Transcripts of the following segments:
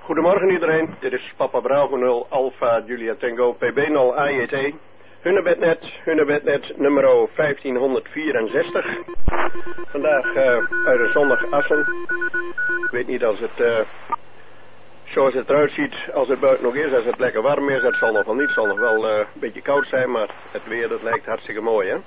Goedemorgen iedereen, dit is Papa Bravo 0 Alpha Julia Tango PB 0 AJT. Hunnebednet nummer 1564. Vandaag uit een zonnig Assen. Ik weet niet als het zoals het eruit ziet als het buiten nog is, als het lekker warm is. Het zal nog wel niet, het zal nog wel een beetje koud zijn, maar het weer dat lijkt hartstikke mooi, hè.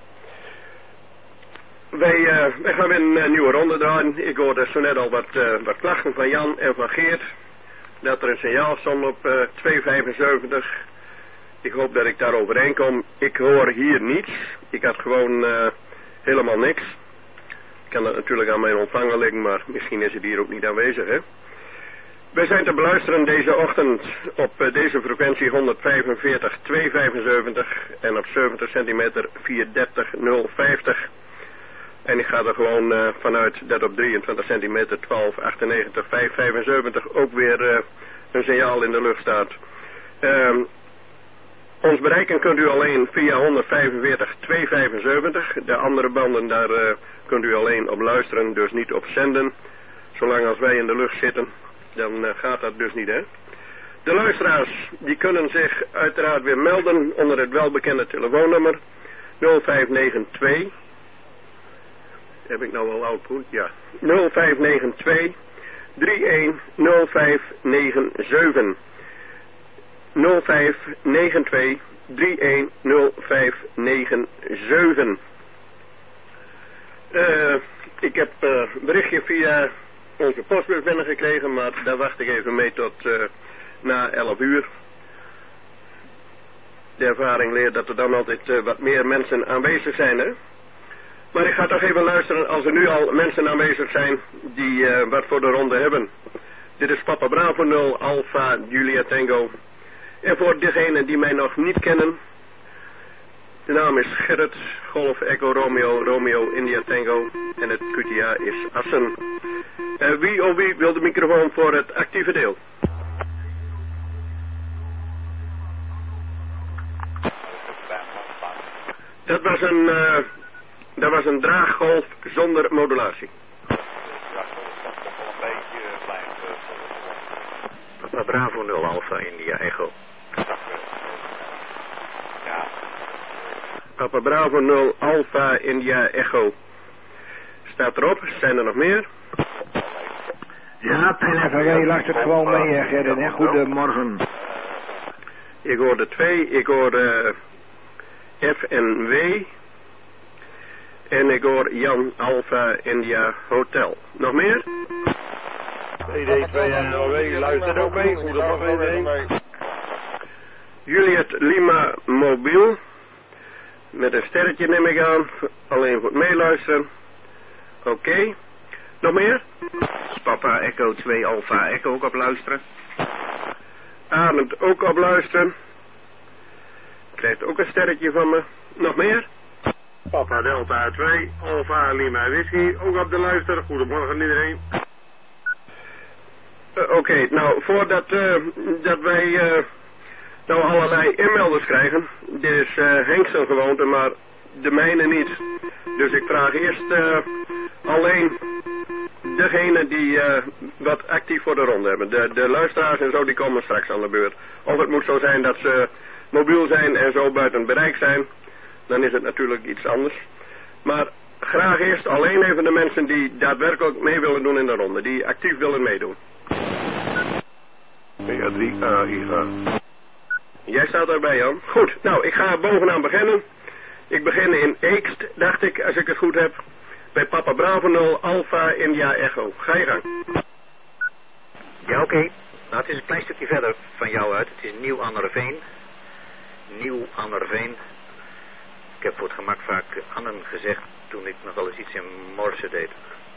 Wij gaan weer een nieuwe ronde draaien. Ik hoorde zo net al wat klachten van Jan en van Geert. Dat er een signaal stond op 275. Ik hoop dat ik daar overheen kom. Ik hoor hier niets. Ik had gewoon helemaal niks. Ik kan dat natuurlijk aan mijn ontvanger liggen, maar misschien is het hier ook niet aanwezig, hè. Wij zijn te beluisteren deze ochtend op deze frequentie 145 275 en op 70 centimeter 430 050. En ik ga er gewoon vanuit dat op 23 centimeter 1298 575 ook weer een signaal in de lucht staat. Ons bereiken kunt u alleen via 145 275. De andere banden daar kunt u alleen op luisteren, dus niet op zenden. Zolang als wij in de lucht zitten, dan gaat dat dus niet, hè. De luisteraars die kunnen zich uiteraard weer melden onder het welbekende telefoonnummer 0592. Heb ik nou wel output? Ja. 0592 310597. 0592 310597. Ik heb een berichtje via onze postbus binnengekregen, maar daar wacht ik even mee tot na 11 uur. De ervaring leert dat er dan altijd wat meer mensen aanwezig zijn, hè. Maar ik ga toch even luisteren als er nu al mensen aanwezig zijn die wat voor de ronde hebben. Dit is Papa Bravo 0 Alpha Julia Tango. En voor degenen die mij nog niet kennen, de naam is Gerrit, Golf Echo Romeo, Romeo India Tango en het QTA is Assen. Wie wil de microfoon voor het actieve deel? Dat was een draaggolf zonder modulatie. Papa Bravo 0 Alpha India Echo. Papa Bravo 0 Alpha India Echo. Staat erop, zijn er nog meer? Ja, PNFRE lacht het gewoon mee, Gerrit, hè. Goedemorgen. Ik hoorde 2, ik hoorde F en W. En ik hoor Jan Alpha India Hotel. Nog meer? ED2 en NOW, luistert ook mee. Goedemorgen iedereen. Juliet Lima Mobiel. Met een sterretje neem ik aan. Alleen voor het meeluisteren. Oké. Nog meer? Papa Echo 2 Alpha Echo ook op luisteren. Arend ook op luisteren. Krijgt ook een sterretje van me. Nog meer? Papa Delta 2 Alpha Lima Whisky, ook op de luister. Goedemorgen iedereen. Oké, nou voordat dat wij nou allerlei inmelders krijgen. Dit is Henk zijn gewoonte, maar de mijne niet. Dus ik vraag eerst alleen degene die wat actief voor de ronde hebben. De luisteraars en zo, die komen straks aan de beurt. Of het moet zo zijn dat ze mobiel zijn en zo buiten bereik zijn. Dan is het natuurlijk iets anders. Maar graag eerst alleen even de mensen die daadwerkelijk mee willen doen in de ronde. Die actief willen meedoen. PA3A IGA. Jij staat erbij, Jan. Goed, nou ik ga bovenaan beginnen. Ik begin in Eekst, dacht ik, als ik het goed heb. Bij Papa Bravo 0 Alpha India Echo. Ga je gang. Ja, oké. Nou, het is een klein stukje verder van jou uit. Het is Nieuw Annerveen. Nieuw Annerveen. Ik heb voor het gemak vaak Annen gezegd toen ik nog wel eens iets in Morse deed.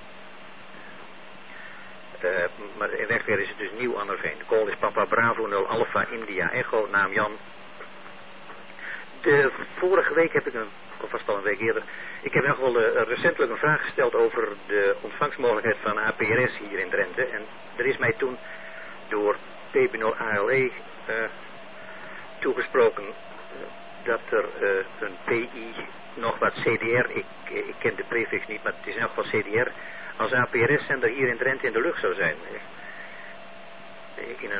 Maar in werkelijkheid is het dus Nieuw Annerveen. De call is Papa Bravo 0 Alpha India Echo, naam Jan. De vorige week heb ik of was het al een week eerder, ik heb nog wel recentelijk een vraag gesteld over de ontvangstmogelijkheid van APRS hier in Drenthe. En er is mij toen door PB0ALE toegesproken dat er een PI nog wat CDR, ik ken de prefix niet, maar het is nog wat CDR, als APRS-zender hier in Drenthe in de lucht zou zijn. In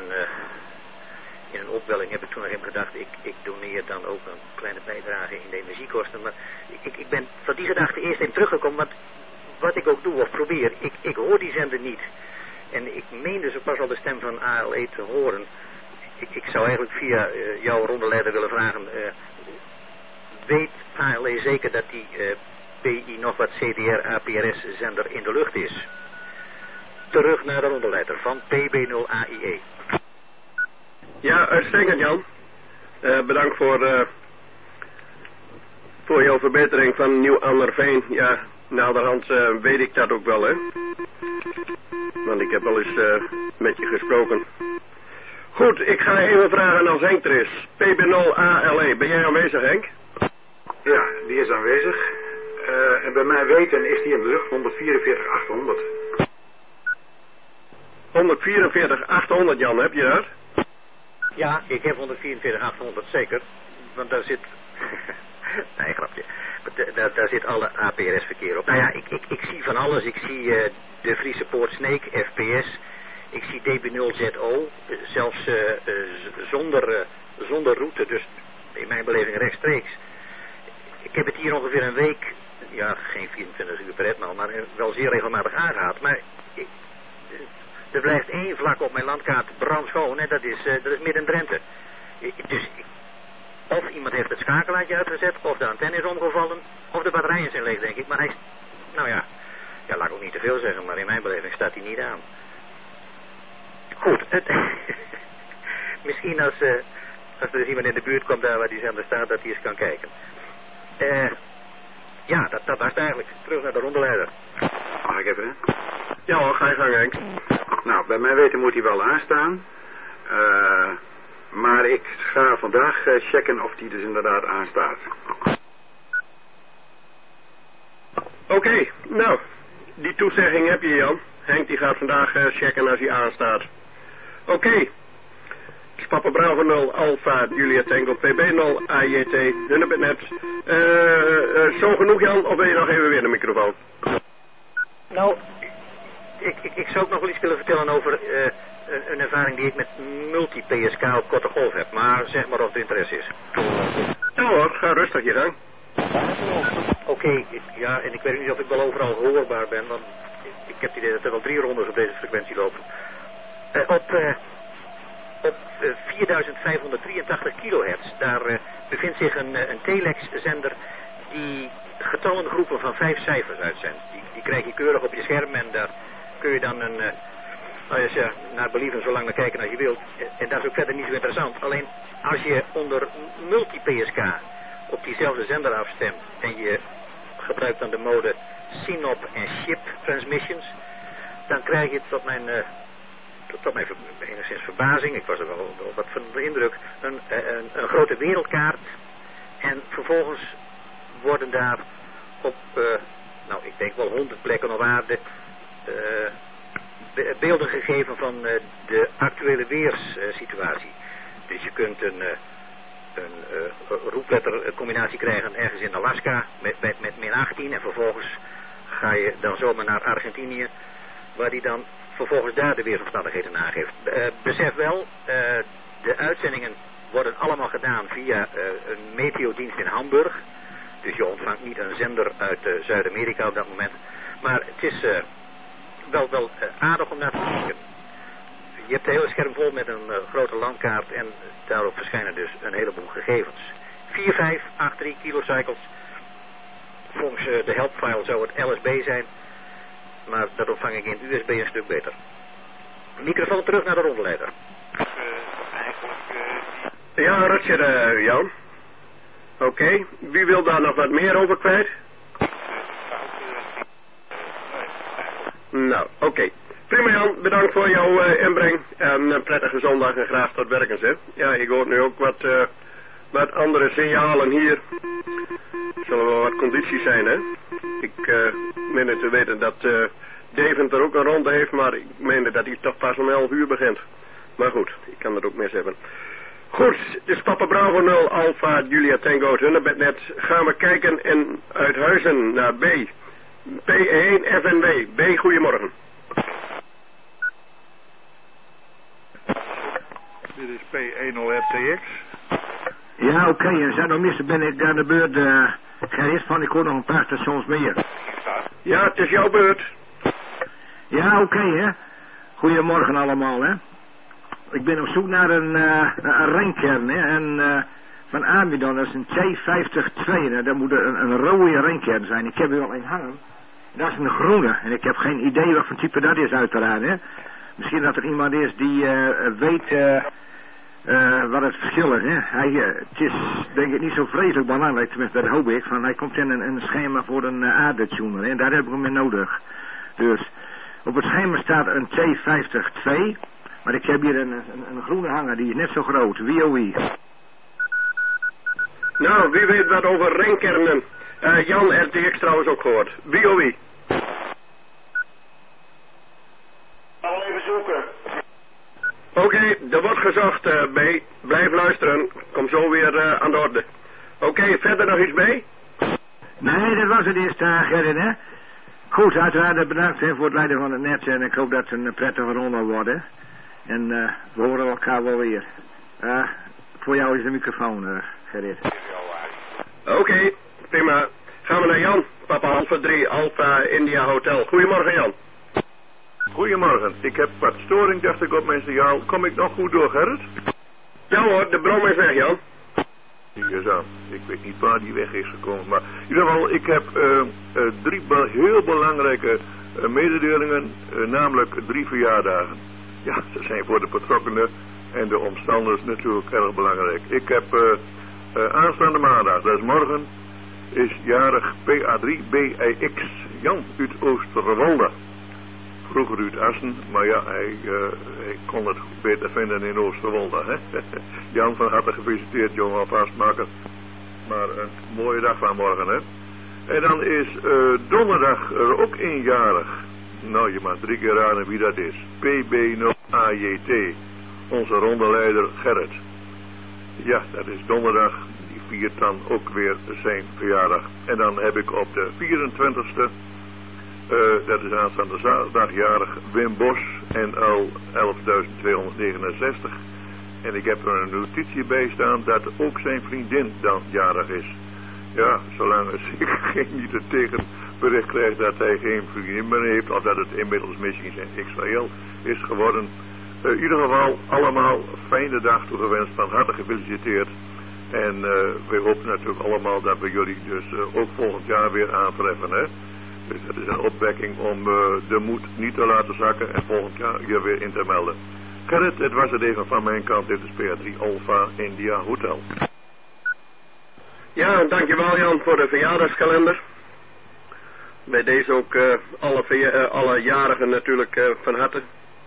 in een opwelling heb ik toen nog even gedacht, ik doneer dan ook een kleine bijdrage in de energiekosten. Maar ik ben van die gedachte eerst even teruggekomen, want wat ik ook doe of probeer, ik hoor die zender niet. En ik meende zo pas al de stem van ALE te horen. Ik zou eigenlijk via jouw rondeleider willen vragen, weet ALE zeker dat die PI nog wat CDR APRS zender in de lucht is? Terug naar de rondeleider van PB0AIE. Ja, uitstekend Jan. Bedankt voor jouw verbetering van Nieuw-Anderveen. Ja, naderhand weet ik dat ook wel, hè. Want ik heb wel eens met je gesproken. Goed, ik ga even vragen als Henk er is. PB0ALE, ben jij aanwezig, Henk? Ja, die is aanwezig. En bij mij weten is die in de lucht 144.800. 144.800 Jan, heb je dat? Ja, ik heb 144.800 zeker. Want daar zit... nee, grapje. Daar zit alle APRS-verkeer op. Nou ja, ik zie van alles. Ik zie de Friese Poort Snake, FPS. Ik zie DB0ZO. Zelfs zonder route. Dus in mijn beleving rechtstreeks. Ik heb het hier ongeveer een week... Ja, geen 24 uur per etmaal, maar wel zeer regelmatig aangehad. Maar... er blijft één vlak op mijn landkaart brandschoon en dat is Midden-Drenthe. Dus of iemand heeft het schakelaartje uitgezet, of de antenne is omgevallen, of de batterijen zijn leeg, denk ik. Maar hij, nou ja, laat ik ook niet te veel zeggen, maar in mijn beleving staat hij niet aan. Goed, misschien als er eens iemand in de buurt komt daar waar die zender staat, dat hij eens kan kijken. Ja, dat was het eigenlijk. Terug naar de rondeleider. Mag ik even, hè? Ja hoor, ga je gang, Henk. Nou, bij mij weten moet hij wel aanstaan. Maar ik ga vandaag checken of die dus inderdaad aanstaat. Oké, nou, die toezegging heb je Jan. Henk die gaat vandaag checken als hij aanstaat. Oké. Papa Bravo 0, Alpha, Julia Tango, PB0, AJT, Hunnebednet. Zo genoeg Jan, of wil je nog even weer de microfoon? Nou, ik zou ook nog wel iets willen vertellen over een ervaring die ik met multi-PSK op korte golf heb. Maar zeg maar of er interesse is. Ja hoor, ga rustig je gang. Oké, ja, en ik weet niet of ik wel overal hoorbaar ben, want ik heb het idee dat er wel 3 rondes op deze frequentie lopen. Op 4583 kilohertz, daar bevindt zich een telex-zender die getallengroepen van 5 cijfers uitzendt. Die krijg je keurig op je scherm en daar kun je dan naar believen zo lang naar kijken als je wilt. En dat is ook verder niet zo interessant. Alleen als je onder multi-PSK op diezelfde zender afstemt en je gebruikt dan de mode Synop en Ship Transmissions, dan krijg je tot mijn enigszins verbazing, ik was er wel wat van de indruk, een grote wereldkaart. En vervolgens worden daar op, ik denk wel 100 plekken op aarde beelden gegeven van de actuele weerssituatie. Dus je kunt een roeplettercombinatie krijgen ergens in Alaska met min 18 en vervolgens ga je dan zomaar naar Argentinië, waar die dan vervolgens daar de weersomstandigheden aangeeft. Besef wel, de uitzendingen worden allemaal gedaan via een meteodienst in Hamburg. Dus je ontvangt niet een zender uit Zuid-Amerika op dat moment. Maar het is wel aardig om naar te kijken. Je hebt de hele scherm vol met een grote landkaart en daarop verschijnen dus een heleboel gegevens. 4583 kilocycles. Volgens de helpfile zou het LSB zijn. Maar dat ontvang ik in USB een stuk beter. Microfoon terug naar de rondeleider. Ja, Roger, Jan. Oké, wie wil daar nog wat meer over kwijt? Nou, oké. Prima Jan, bedankt voor jouw inbreng. En een prettige zondag en graag tot werkens, hè. Ja, ik hoor nu ook wat andere signalen hier. Zullen wel wat condities zijn, hè. Ik meen te weten dat Deventer ook een ronde heeft, maar ik meende dat hij toch pas om 11 uur begint. Maar goed, ik kan er ook mis hebben. Goed, dus Papa Bravo 0, Alpha, Julia Tango, Hunnebednet. Gaan we kijken in Uithuizen naar B. P1 FNW. B, goedemorgen. Dit is P10RTX. Ja, oké. En zijn nog missen ben ik aan de beurt. Gerrit van, ik hoor nog een paar stations meer. Ja, het is jouw beurt. Ja, oké, hè. Goedemorgen allemaal, hè. Ik ben op zoek naar een renkern, hè. En van Amidon, dat is een T52. Dat moet een rode renkern zijn. Ik heb er wel een hangen. Dat is een groene. En ik heb geen idee wat voor type dat is uiteraard, hè. Misschien dat er iemand is die weet wat het verschil is, hè. Het is denk ik niet zo vreselijk belangrijk, tenminste dat hoop ik. Van, hij komt in een schema voor een aardetuner, hè. Daar heb ik hem in nodig. Dus op het schema staat een T52. Maar ik heb hier een groene hanger, die is net zo groot. WOI. Nou, wie weet wat over renkernen. Jan RTX trouwens ook gehoord. WOI. Al even zoeken. Oké, er wordt gezocht, B. Blijf luisteren. Kom zo weer aan de orde. Oké, verder nog iets bij? Nee, dat was het eerst, Gerrit, hè. Goed, uiteraard bedankt voor het leiden van het net. En ik hoop dat het een prettige ronde wordt, hè. En we horen elkaar wel weer. Voor jou is de microfoon, Gerrit. Oké, prima. Gaan we naar Jan. Papa Alpha 3, Alpha India Hotel. Goedemorgen, Jan. Goedemorgen. Ik heb wat storing, dacht ik, op mijn signaal. Kom ik nog goed door, Gerrit? Ja hoor, de brom is weg, Jan. Die is aan. Ik weet niet waar die weg is gekomen. Maar in ieder geval, ik heb 3 heel belangrijke mededelingen. Namelijk 3 verjaardagen. Ja, ze zijn voor de betrokkenen en de omstanders natuurlijk erg belangrijk. Ik heb aanstaande maandag, dat is morgen, is jarig PA3BIX Jan uit Oosterwolde. Vroeger uit Assen, maar ja, hij kon het beter vinden in Oosterwolde. Hè? Jan, van harte gefeliciteerd, jongen, alvast maken. Maar een mooie dag van morgen, hè. En dan is donderdag er ook een jarig. Nou, je mag 3 keer raden wie dat is. PB0AJT, onze rondeleider Gerrit. Ja, dat is donderdag. Die viert dan ook weer zijn verjaardag. En dan heb ik op de 24e, dat is aanstaande zaterdag, jarig Wim Bos, NL 11.269. En ik heb er een notitie bij staan dat ook zijn vriendin dan jarig is. Ja, zolang ik niet het tegenbericht krijg dat hij geen vriendin meer heeft, of dat het inmiddels misschien zijn Israël is geworden. In ieder geval allemaal fijne dag toegewenst, van harte gefeliciteerd. En we hopen natuurlijk allemaal dat we jullie dus ook volgend jaar weer aantreffen, hè. Dus dat is een opwekking om de moed niet te laten zakken en volgend jaar je weer in te melden. Gerrit, het was het even van mijn kant. Dit is PA3 Alpha India Hotel. Ja, dankjewel Jan voor de verjaardagskalender. Bij deze ook alle jarigen natuurlijk van harte.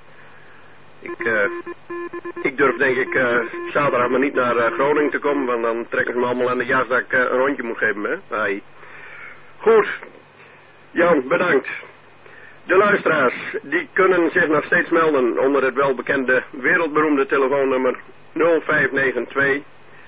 Ik durf denk ik zaterdag maar niet naar Groningen te komen, want dan trekken ze me allemaal aan de jas dat ik een rondje moet geven, hè. Ai. Goed, Jan, bedankt. De luisteraars, die kunnen zich nog steeds melden onder het welbekende wereldberoemde telefoonnummer 0592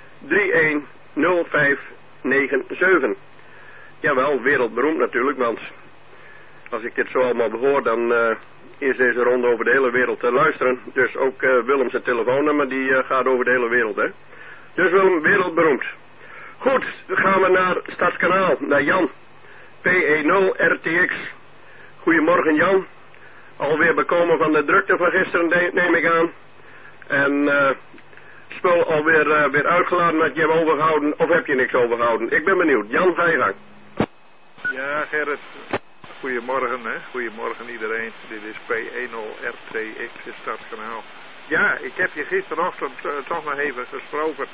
310597. Jawel, wereldberoemd natuurlijk, want als ik dit zo allemaal behoor, dan is deze ronde over de hele wereld te luisteren. Dus ook Willem zijn telefoonnummer, die gaat over de hele wereld, hè. Dus Willem, wereldberoemd. Goed, dan gaan we naar Stadskanaal, naar Jan. PE0RTX. Goedemorgen Jan. Alweer bekomen van de drukte van gisteren, neem ik aan. En spul alweer weer uitgeladen dat je hebt overgehouden, of heb je niks overgehouden? Ik ben benieuwd. Jan, ga je gang. Ja, Gerrit. Goedemorgen, hè. Goedemorgen iedereen. Dit is P10RTX, het Stadskanaal. Ja, ik heb je gisterochtend toch nog even gesproken.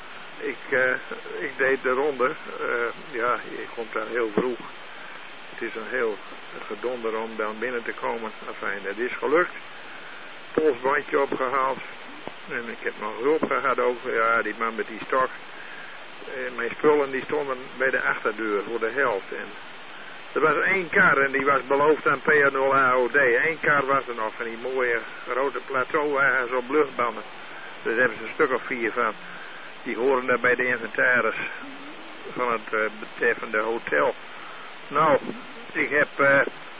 Ik deed de ronde. Ja, je komt daar heel vroeg. Het is een heel gedonder om dan binnen te komen. Enfin, dat is gelukt. Polsbandje opgehaald. En ik heb nog hulp gehad ook. Ja, die man met die stok. Mijn spullen die stonden bij de achterdeur voor de helft. En er was 1 kar en die was beloofd aan PA0AOD. 1 kar was er nog van die mooie grote plateauwagens op luchtbanden. Dus hebben ze een stuk of 4 van. Die horen daar bij de inventaris van het betreffende hotel. Nou, ik heb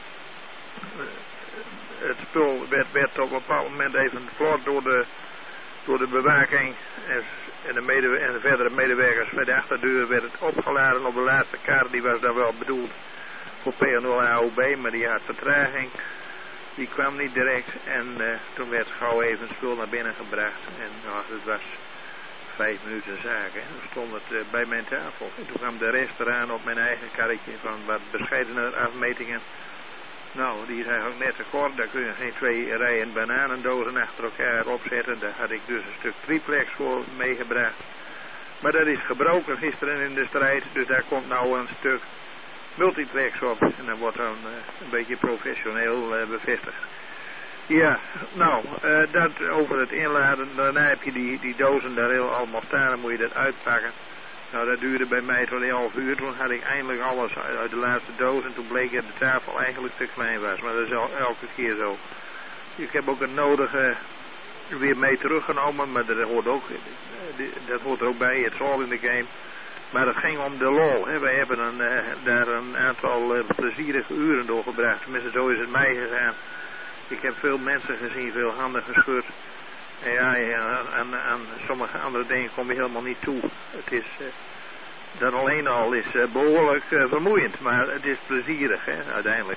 het spul werd op een bepaald moment even vlot door door de bewaking en de verdere medewerkers bij de achterdeur werd het opgeladen op de laatste kaart. Die was dan wel bedoeld voor P0 AOB, maar die had vertraging. Die kwam niet direct en toen werd gauw even spul naar binnen gebracht. En nou, het was 5 minuten zaak. Hè. Toen stond het bij mijn tafel. En toen kwam de rest eraan op mijn eigen karretje van wat bescheidener afmetingen. Nou, die is eigenlijk net te kort. Daar kun je geen 2 rijen bananendozen achter elkaar opzetten. Daar had ik dus een stuk triplex voor meegebracht. Maar dat is gebroken gisteren in de strijd. Dus daar komt nou een stuk multiplex op. En dan wordt dan een beetje professioneel bevestigd. Ja, nou, dat over het inladen. Daarna heb je die dozen daar heel allemaal staan. Dan moet je dat uitpakken. Nou, dat duurde bij mij tot 11 uur. Toen had ik eindelijk alles uit de laatste doos. En toen bleek dat de tafel eigenlijk te klein was. Maar dat is elke keer zo. Ik heb ook het nodige weer mee teruggenomen. Maar dat hoort er ook bij. Het is all in the game. Maar het ging om de lol. Hè. Wij hebben daar een aantal plezierige uren doorgebracht. Tenminste, zo is het mij gegaan. Ik heb veel mensen gezien, veel handen geschud. En ja, aan sommige andere dingen kom je helemaal niet toe. Het is, dat alleen al is behoorlijk vermoeiend, maar het is plezierig, hè, uiteindelijk.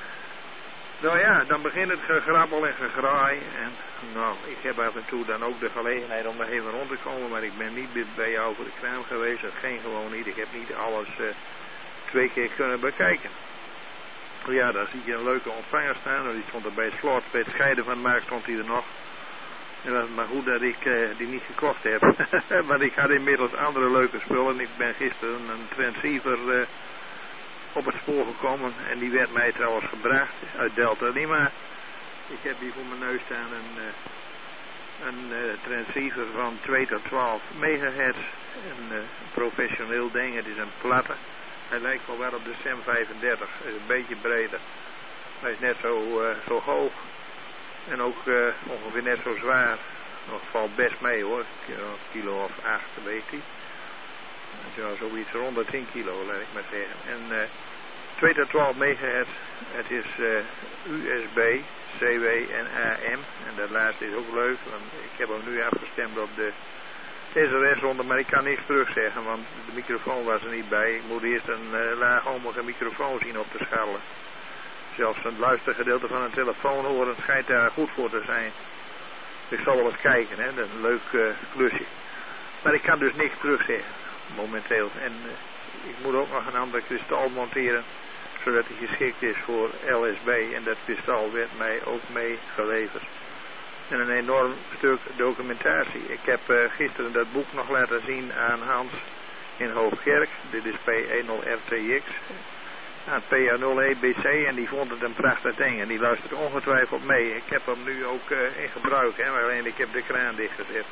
Nou ja, dan begint het gegrabbel en gegraai. En nou, ik heb af en toe dan ook de gelegenheid om er even rond te komen, maar ik ben niet bij jou voor de kraam geweest. Dat ging gewoon niet. Ik heb niet alles 2 keer kunnen bekijken. Ja, daar zie je een leuke ontvanger staan. Die stond er bij het slot. Bij het scheiden van de markt stond hij er nog. En dat is maar goed dat ik die niet gekocht heb. Want ik had inmiddels andere leuke spullen. Ik ben gisteren een transceiver op het spoor gekomen. En die werd mij trouwens gebracht uit Delta Lima. Ik heb hier voor mijn neus staan een transceiver van 2 tot 12 megahertz. Een professioneel ding. Het is een platte. Hij lijkt wel op de SEM 35. Hij is een beetje breder. Hij is net zo hoog. En ook ongeveer net zo zwaar. Nog valt best mee hoor. Een kilo of 8 weegt hij. Ja, zoiets rond de 10 kilo, laat ik maar zeggen. En 2 tot 12 megahertz. Het is USB, CW en AM. En dat laatste is ook leuk. Want ik heb hem nu afgestemd op de SRS-ronde, maar ik kan niks terugzeggen, want de microfoon was er niet bij. Ik moet eerst een laagomige microfoon zien op te scharrelen. Zelfs een luistergedeelte van een telefoon horen schijnt daar goed voor te zijn. Ik zal wel eens kijken, hè? Dat is een leuk klusje. Maar ik kan dus niks terugzeggen, momenteel. En ik moet ook nog een ander kristal monteren, zodat hij geschikt is voor LSB. En dat kristal werd mij ook meegeleverd. En een enorm stuk documentatie. Ik heb gisteren dat boek nog laten zien aan Hans in Hoogkerk. Dit is P10RTX. Aan PA0EBC en die vond het een prachtig ding. En die luistert ongetwijfeld mee. Ik heb hem nu ook in gebruik. Hè, maar alleen ik heb de kraan dichtgezet.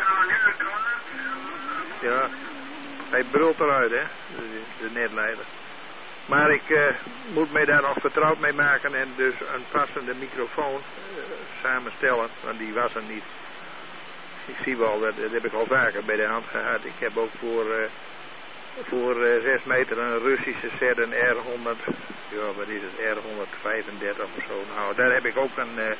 Ja, hij brult eruit, hè. De netleider. Maar ik moet mij daar nog vertrouwd mee maken en dus een passende microfoon samenstellen, want die was er niet. Ik zie wel, dat heb ik al vaker bij de hand gehad. Ik heb ook voor 6 meter een Russische set, een R100, ja wat is het, R135 of zo. Nou, daar heb ik ook een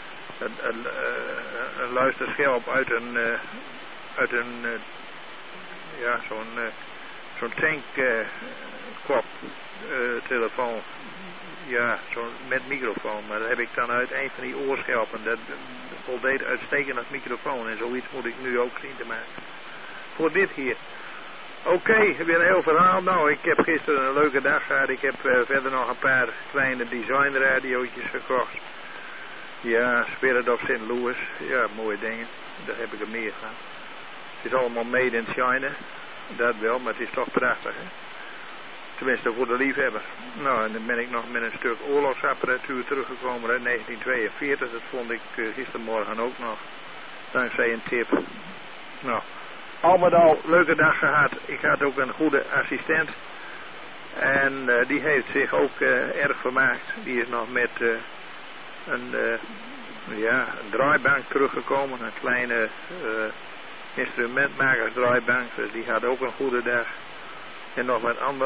luisterschelp uit een ja, zo'n tankkop. Telefoon, ja, zo met microfoon, maar dat heb ik dan uit een van die oorschelpen. Dat voldeed uitstekend als microfoon en zoiets moet ik nu ook zien te maken. Voor dit hier. Oké, weer een heel verhaal. Nou, ik heb gisteren een leuke dag gehad. Ik heb verder nog een paar kleine designradiootjes gekocht. Ja, Spirit of St. Louis. Ja, mooie dingen. Daar heb ik er meer van. Het is allemaal made in China. Dat wel, maar het is toch prachtig, hè. Tenminste voor de liefhebber. Nou, en dan ben ik nog met een stuk oorlogsapparatuur teruggekomen uit 1942. Dat vond ik gistermorgen ook nog. Dankzij een tip. Nou, al met al, leuke dag gehad. Ik had ook een goede assistent. En die heeft zich ook erg vermaakt. Die is nog met een draaibank teruggekomen. Een kleine instrumentmakersdraaibank. Dus die had ook een goede dag. En nog wat ander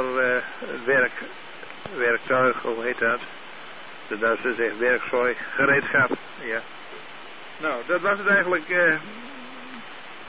werktuig, hoe heet dat? De Duitsers zegt werkzooi, gereedschap, ja. Nou, dat was het eigenlijk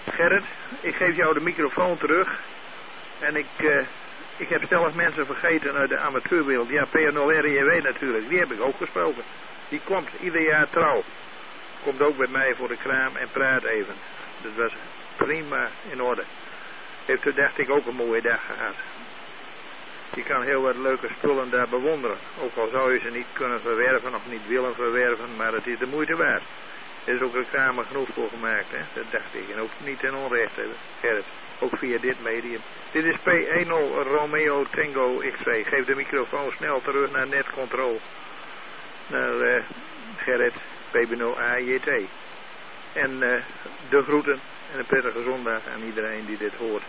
Gerrit, ik geef jou de microfoon terug. En ik heb zelf mensen vergeten uit de amateurwereld. Ja, P0RJW natuurlijk, die heb ik ook gesproken. Die komt ieder jaar trouw. Komt ook bij mij voor de kraam en praat even. Dat was prima in orde. Heeft u, dacht ik, ook een mooie dag gehad. Je kan heel wat leuke spullen daar bewonderen. Ook al zou je ze niet kunnen verwerven of niet willen verwerven, maar het is de moeite waard. Er is ook reclame genoeg voor gemaakt, hè? Dat dacht ik. En ook niet ten onrechte, Gerrit. Ook via dit medium. Dit is P10 Romeo Tango X2. Geef de microfoon snel terug naar netcontrol. Naar Gerrit P0AJT. En de groeten en een prettige zondag aan iedereen die dit hoort.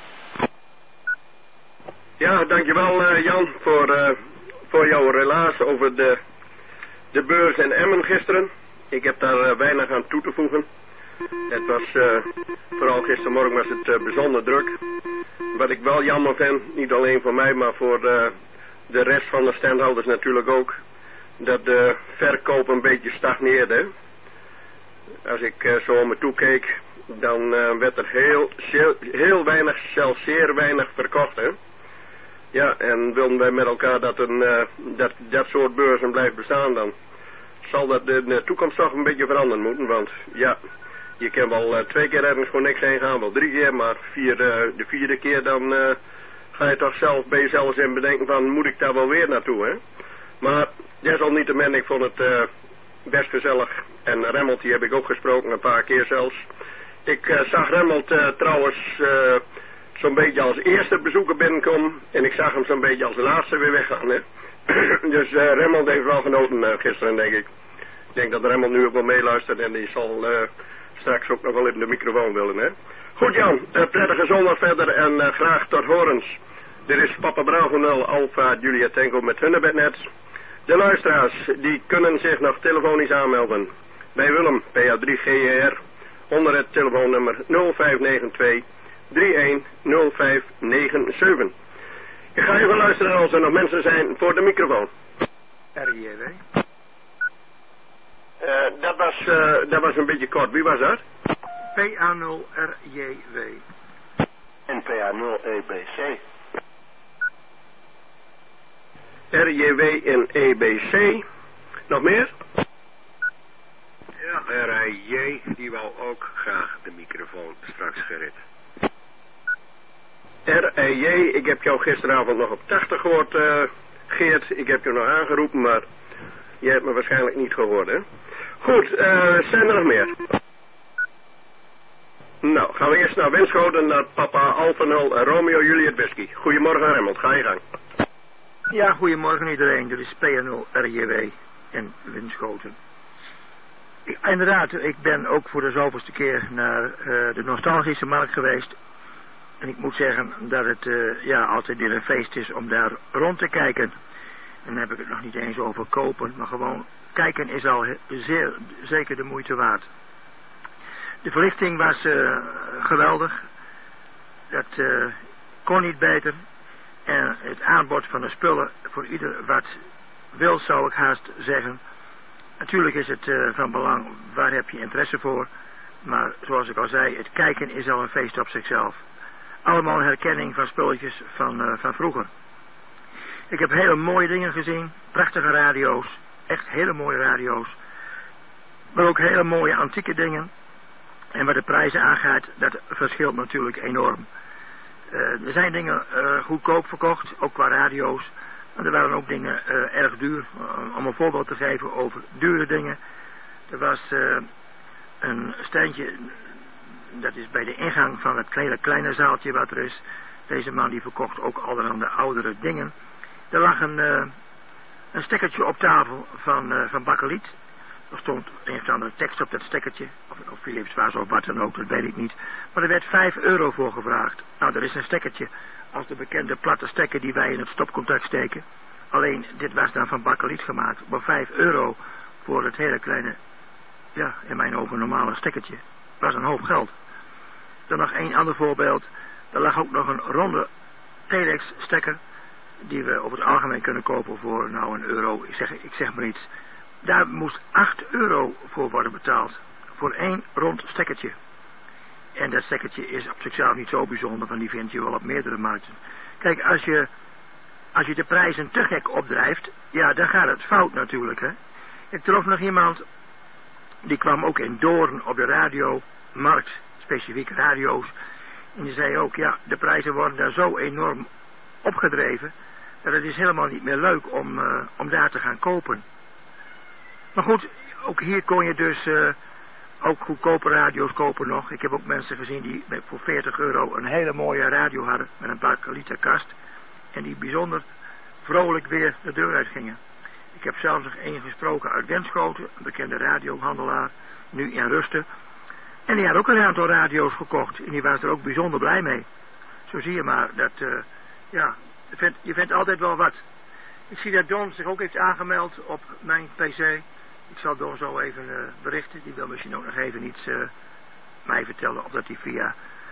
Ja, dankjewel Jan voor jouw relaas over de beurs in Emmen gisteren. Ik heb daar weinig aan toe te voegen. Het was, vooral gistermorgen was het bijzonder druk. Wat ik wel jammer vind, niet alleen voor mij, maar voor de rest van de standhouders natuurlijk ook, dat de verkoop een beetje stagneerde. Als ik zo om me toe keek, dan werd er heel weinig, zelfs zeer weinig verkocht, hè. Ja, en willen wij met elkaar dat soort beurzen blijft bestaan, dan zal dat in de toekomst toch een beetje veranderen moeten. Want ja, je kan wel 2 keer ergens voor niks heen gaan, wel 3 keer, maar de 4e keer dan ga je toch zelf bij jezelf in bedenken van, moet ik daar wel weer naartoe, hè? Maar desalniettemin, ik vond het best gezellig. En Remmelt, die heb ik ook gesproken, een paar keer zelfs. Ik zag Remmelt trouwens zo'n beetje als eerste bezoeker binnenkomen. En ik zag hem zo'n beetje als laatste weer weggaan, hè. Dus Remmelt heeft wel genoten gisteren, denk ik. Ik denk dat Remmelt nu ook wel meeluistert en die zal straks ook nog wel in de microfoon willen, hè. Goed Jan, prettige zondag verder en graag tot horens. Dit is Papa Bravo 0 Alpha Julia Tango met Hunnebednet. De luisteraars, die kunnen zich nog telefonisch aanmelden. Bij Willem, PA3GER, onder het telefoonnummer 0592 310597. Ik ga even luisteren als er nog mensen zijn voor de microfoon. RJW. Dat was een beetje kort. Wie was dat? PA0RJW. En PA0EBC. RJW en EBC. Nog meer? Ja, RIJ, die wou ook graag de microfoon straks, Gerrit. RIJ, ik heb jou gisteravond nog op 80 gehoord, Geert. Ik heb je nog aangeroepen, maar jij hebt me waarschijnlijk niet gehoord, hè? Goed, zijn er nog meer? Nou, gaan we eerst naar Winschoten, naar Papa Alpha 0 Romeo Juliet Whisky. Goedemorgen Remmelt, ga je gang. Ja, goedemorgen iedereen. Dit is P0RJW in Winschoten. Inderdaad, ik ben ook voor de zoveelste keer naar de nostalgische markt geweest. En ik moet zeggen dat het altijd weer een feest is om daar rond te kijken. En dan heb ik het nog niet eens over kopen, maar gewoon kijken is al zeker de moeite waard. De verlichting was geweldig. Dat kon niet beter. En het aanbod van de spullen voor ieder wat wil, zou ik haast zeggen. Natuurlijk is het van belang, waar heb je interesse voor. Maar zoals ik al zei, het kijken is al een feest op zichzelf. Allemaal een herkenning van spulletjes van vroeger. Ik heb hele mooie dingen gezien. Prachtige radio's. Echt hele mooie radio's. Maar ook hele mooie antieke dingen. En wat de prijzen aangaat, dat verschilt natuurlijk enorm. Er zijn dingen goedkoop verkocht, ook qua radio's. Maar er waren ook dingen erg duur. Om een voorbeeld te geven over dure dingen. Er was een standje, dat is bij de ingang van het kleine zaaltje wat er is. Deze man die verkocht ook allerhande oudere dingen. Er lag een stekkertje op tafel van bakkeliet. Er stond een of andere tekst op dat stekkertje. Of Philips was of wat dan ook, dat weet ik niet. Maar er werd €5 voor gevraagd. Nou, dat is een stekkertje als de bekende platte stekker die wij in het stopcontact steken. Alleen, dit was dan van bakkeliet gemaakt. Maar €5 voor het hele kleine, ja, in mijn ogen normale stekkertje. Was een hoop geld. Dan nog één ander voorbeeld. Er lag ook nog een ronde Telex stekker. Die we over het algemeen kunnen kopen voor nou €1. Ik zeg maar iets. Daar moest €8 voor worden betaald. Voor één rond stekkertje. En dat stekkertje is op zichzelf niet zo bijzonder, want die vind je wel op meerdere markten. Kijk, als je de prijzen te gek opdrijft, ja, dan gaat het fout natuurlijk, hè. Ik trof nog iemand, die kwam ook in Doorn op de radiomarkt, specifieke radio's. En die zei ook, ja, de prijzen worden daar zo enorm opgedreven, dat het is helemaal niet meer leuk om daar te gaan kopen. Maar goed, ook hier kon je dus ook goedkope radio's kopen nog. Ik heb ook mensen gezien die voor €40 een hele mooie radio hadden met een bakeliter kast. En die bijzonder vrolijk weer de deur uit gingen. Ik heb zelfs nog één gesproken uit Wenschoten, een bekende radiohandelaar, nu in Rusten. En die had ook een aantal radio's gekocht en die was er ook bijzonder blij mee. Zo zie je maar dat, ja, je vindt altijd wel wat. Ik zie dat Don zich ook heeft aangemeld op mijn pc. Ik zal Don zo even berichten. Die wil misschien ook nog even iets mij vertellen. Of dat hij via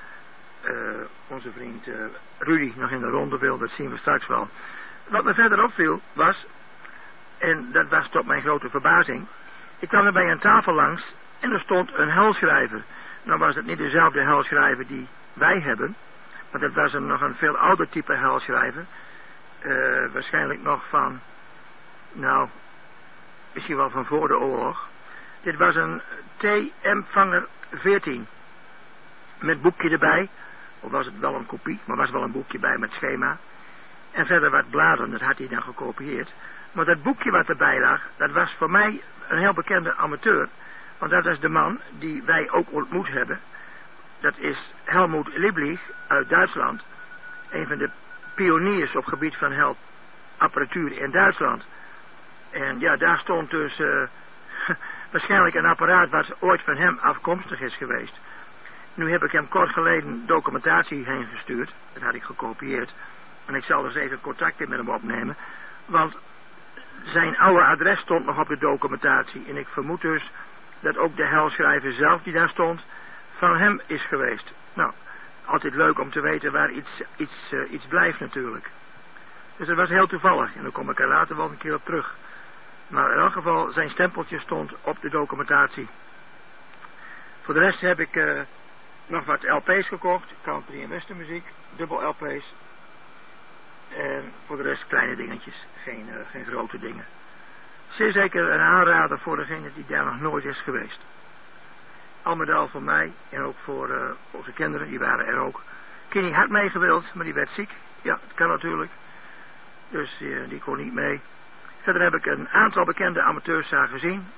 onze vriend Rudy nog in de ronde wil. Dat zien we straks wel. Wat me verder opviel was, en dat was tot mijn grote verbazing. Ik kwam er bij een tafel langs en er stond een huilschrijver. Nou was het niet dezelfde huilschrijver die wij hebben. Maar dat was nog een veel ouder type huilschrijver. Waarschijnlijk nog van, nou, misschien wel van voor de oorlog. Dit was een TM-vanger 14. Met boekje erbij. Of was het wel een kopie, maar was wel een boekje bij met schema. En verder wat bladen, dat had hij dan gekopieerd. Maar dat boekje wat erbij lag, dat was voor mij een heel bekende amateur. Want dat is de man die wij ook ontmoet hebben. Dat is Helmut Lieblich uit Duitsland. Een van de pioniers op gebied van apparatuur in Duitsland. En ja, daar stond dus waarschijnlijk een apparaat wat ooit van hem afkomstig is geweest. Nu heb ik hem kort geleden documentatie heen gestuurd. Dat had ik gekopieerd. En ik zal dus even contact met hem opnemen. Want zijn oude adres stond nog op de documentatie. En ik vermoed dus dat ook de huilschrijver zelf die daar stond van hem is geweest. Nou, altijd leuk om te weten waar iets blijft natuurlijk. Dus dat was heel toevallig. En dan kom ik er later wel een keer op terug. Maar in elk geval zijn stempeltje stond op de documentatie. Voor de rest heb ik nog wat LP's gekocht. Country en westernmuziek. Dubbel LP's. En voor de rest kleine dingetjes. Geen grote dingen. Zeer zeker een aanrader voor degene die daar nog nooit is geweest. Al met al voor mij en ook voor onze kinderen, die waren er ook. Kenny had meegewild, maar die werd ziek. Ja, dat kan natuurlijk. Dus die kon niet mee. Verder heb ik een aantal bekende amateurs daar gezien.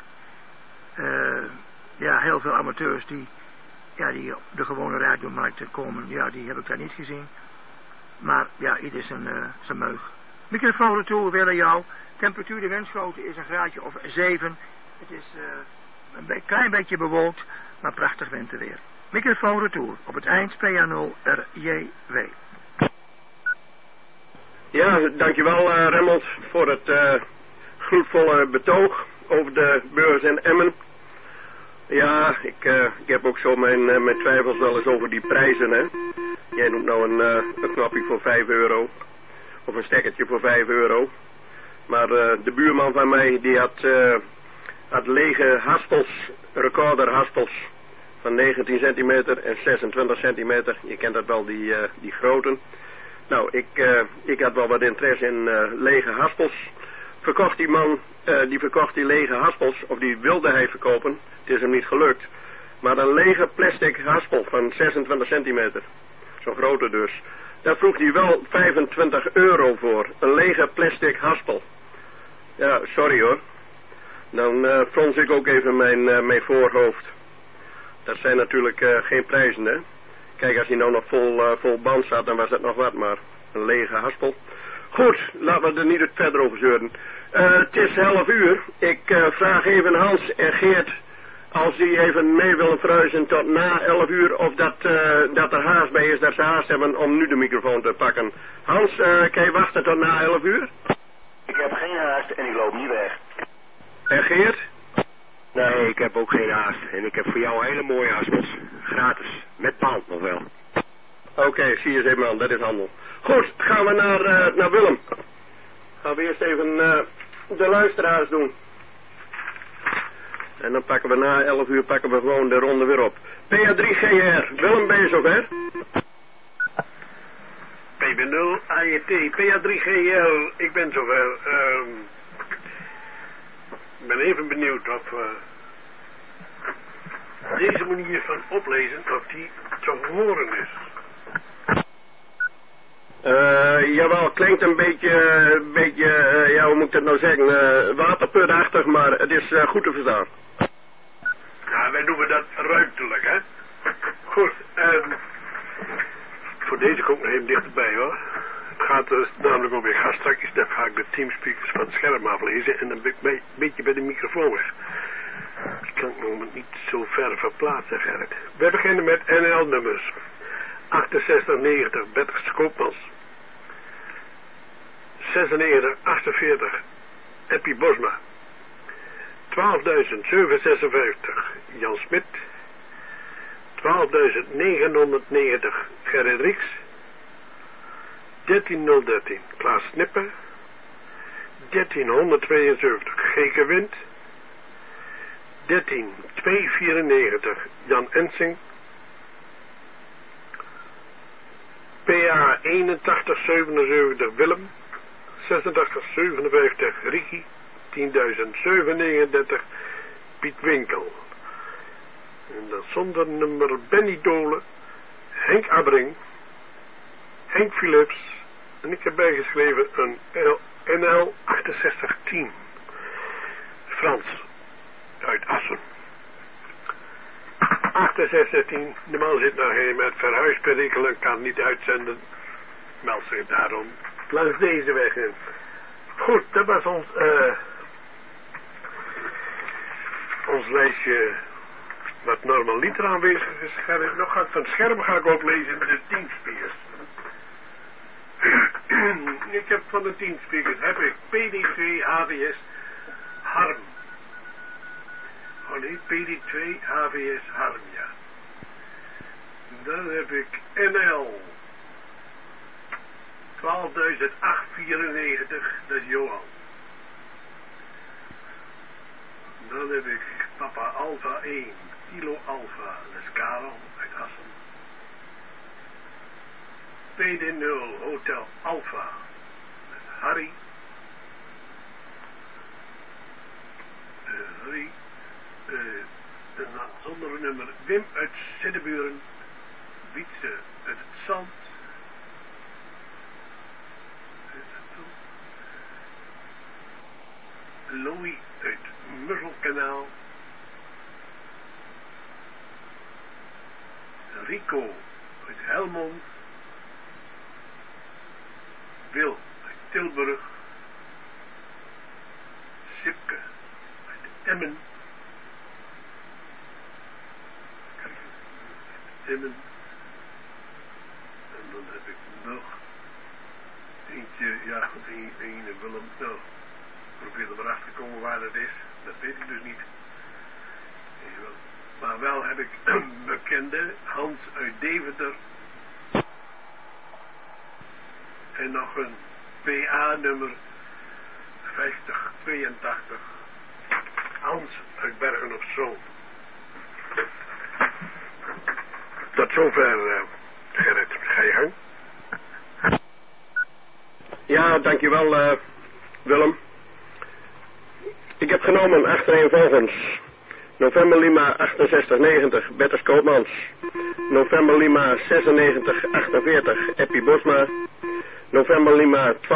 Ja, heel veel amateurs die op de gewone radiomarkten komen. Ja, die heb ik daar niet gezien. Maar ja, ieder zijn meug. Microfoon retour willen jou. Temperatuur de Wenschoten is een graadje of 7. Het is een klein beetje bewolkt, maar prachtig winterweer. Microfoon retour. Op het eind PA0 RJW. Ja, dankjewel Remmelt voor het gloedvolle betoog over de burgers in Emmen. Ja, ik heb ook zo mijn twijfels wel eens over die prijzen, hè. Jij noemt nou een knopje voor €5. Of een stekkertje voor €5. Maar de buurman van mij, die had lege haspels, recorderhaspels van 19 centimeter en 26 centimeter. Je kent dat wel, die groten. Nou, ik had wel wat interesse in lege haspels. Verkocht die man, die verkocht die lege haspels, of die wilde hij verkopen. Het is hem niet gelukt. Maar een lege plastic haspel van 26 centimeter. Zo'n grote dus. Daar vroeg hij wel €25 voor. Een lege plastic haspel. Ja, sorry hoor. Dan frons ik ook even mijn voorhoofd. Dat zijn natuurlijk geen prijzen, hè. Kijk, als hij nou nog vol band staat, dan was dat nog wat, maar een lege haspel. Goed, laten we er niet verder over zeuren. Het is 11:00. Ik vraag even Hans en Geert, als die even mee willen verhuizen tot na 11:00, of dat er haast bij is, dat ze haast hebben om nu de microfoon te pakken. Hans, kan je wachten tot na 11:00? Ik heb geen haast en ik loop niet weg. En Geert? Nee, ik heb ook geen haast. En ik heb voor jou hele mooie haspels. Gratis. Met band nog wel. Oké, zie je eens even aan. Dat is handel. Goed, gaan we naar Willem. Gaan we eerst even de luisteraars doen. En dan pakken we na 11 uur gewoon de ronde weer op. PA3GR, Willem, ben je zover? PB0 AJT, PA3GR, ik ben zover. Ik ben even benieuwd of deze manier van oplezen, of die te horen is. Jawel, klinkt een beetje, ja, hoe moet ik dat nou zeggen, waterputachtig, maar het is goed te verstaan. Ja, wij noemen dat ruimtelijk, hè. Goed, voor deze kom ik nog even dichterbij, hoor. Het gaat dus namelijk om, ik ga straks ga ik de teamspeakers van het scherm aflezen en dan ben ik een beetje bij de microfoon weg. Die kan ik nog niet zo ver verplaatsen, Gerrit. We beginnen met NL-nummers. 6890 Berters Koopmans. 9648 Eppie Bosma. 12.756 Jan Smit. 12.990 Gerrit Rieks. 13.013 Klaas Snipper. 13.172 Geke Wind. 13.294 Jan Ensing. PA 8177 Willem. 8657 Ricky. 10.739 Piet Winkel. En dan zonder nummer Benny Dolen. Henk Abbring. Henk Philips. En ik heb bijgeschreven een NL 6810. Frans. Uit Assen. 6810. De man zit nog helemaal met verhuisperikelen en kan niet uitzenden. Meld zich daarom langs deze weg in. Goed, dat was ons lijstje wat normaliter aanwezig is. Nog gaat van het scherm ga ik oplezen de teamspeakers. Ik heb van de teamspeakers heb ik PD2 HVS Harm. Oh nee, PD2 HVS Harm, ja. Dan heb ik NL 12.894, dat is Johan. Dan heb ik Papa Alpha 1, Kilo Alpha, dat is Karel uit Assen. PD0, Hotel Alpha, dat is Harry. Zonder nummer Wim uit Siddeburen, Wietse uit het Zand. Louis uit Muzzelkanaal. Rico uit Helmond. Wil uit Tilburg. Sipke uit Emmen. En dan heb ik nog eentje, ja, een Willem. Nou, probeer er maar achter te komen waar dat is. Dat weet ik dus niet. Maar wel heb ik een bekende, Hans uit Deventer. En nog een PA-nummer 5082. Hans uit Bergen op Zoom. Tot zover, Gerrit. Ga je gang? Ja, dankjewel, Willem. Ik heb genomen achtereenvolgens November Lima 6890 Berters Koopmans. November Lima 9648 Eppie Bosma. November Lima 12.756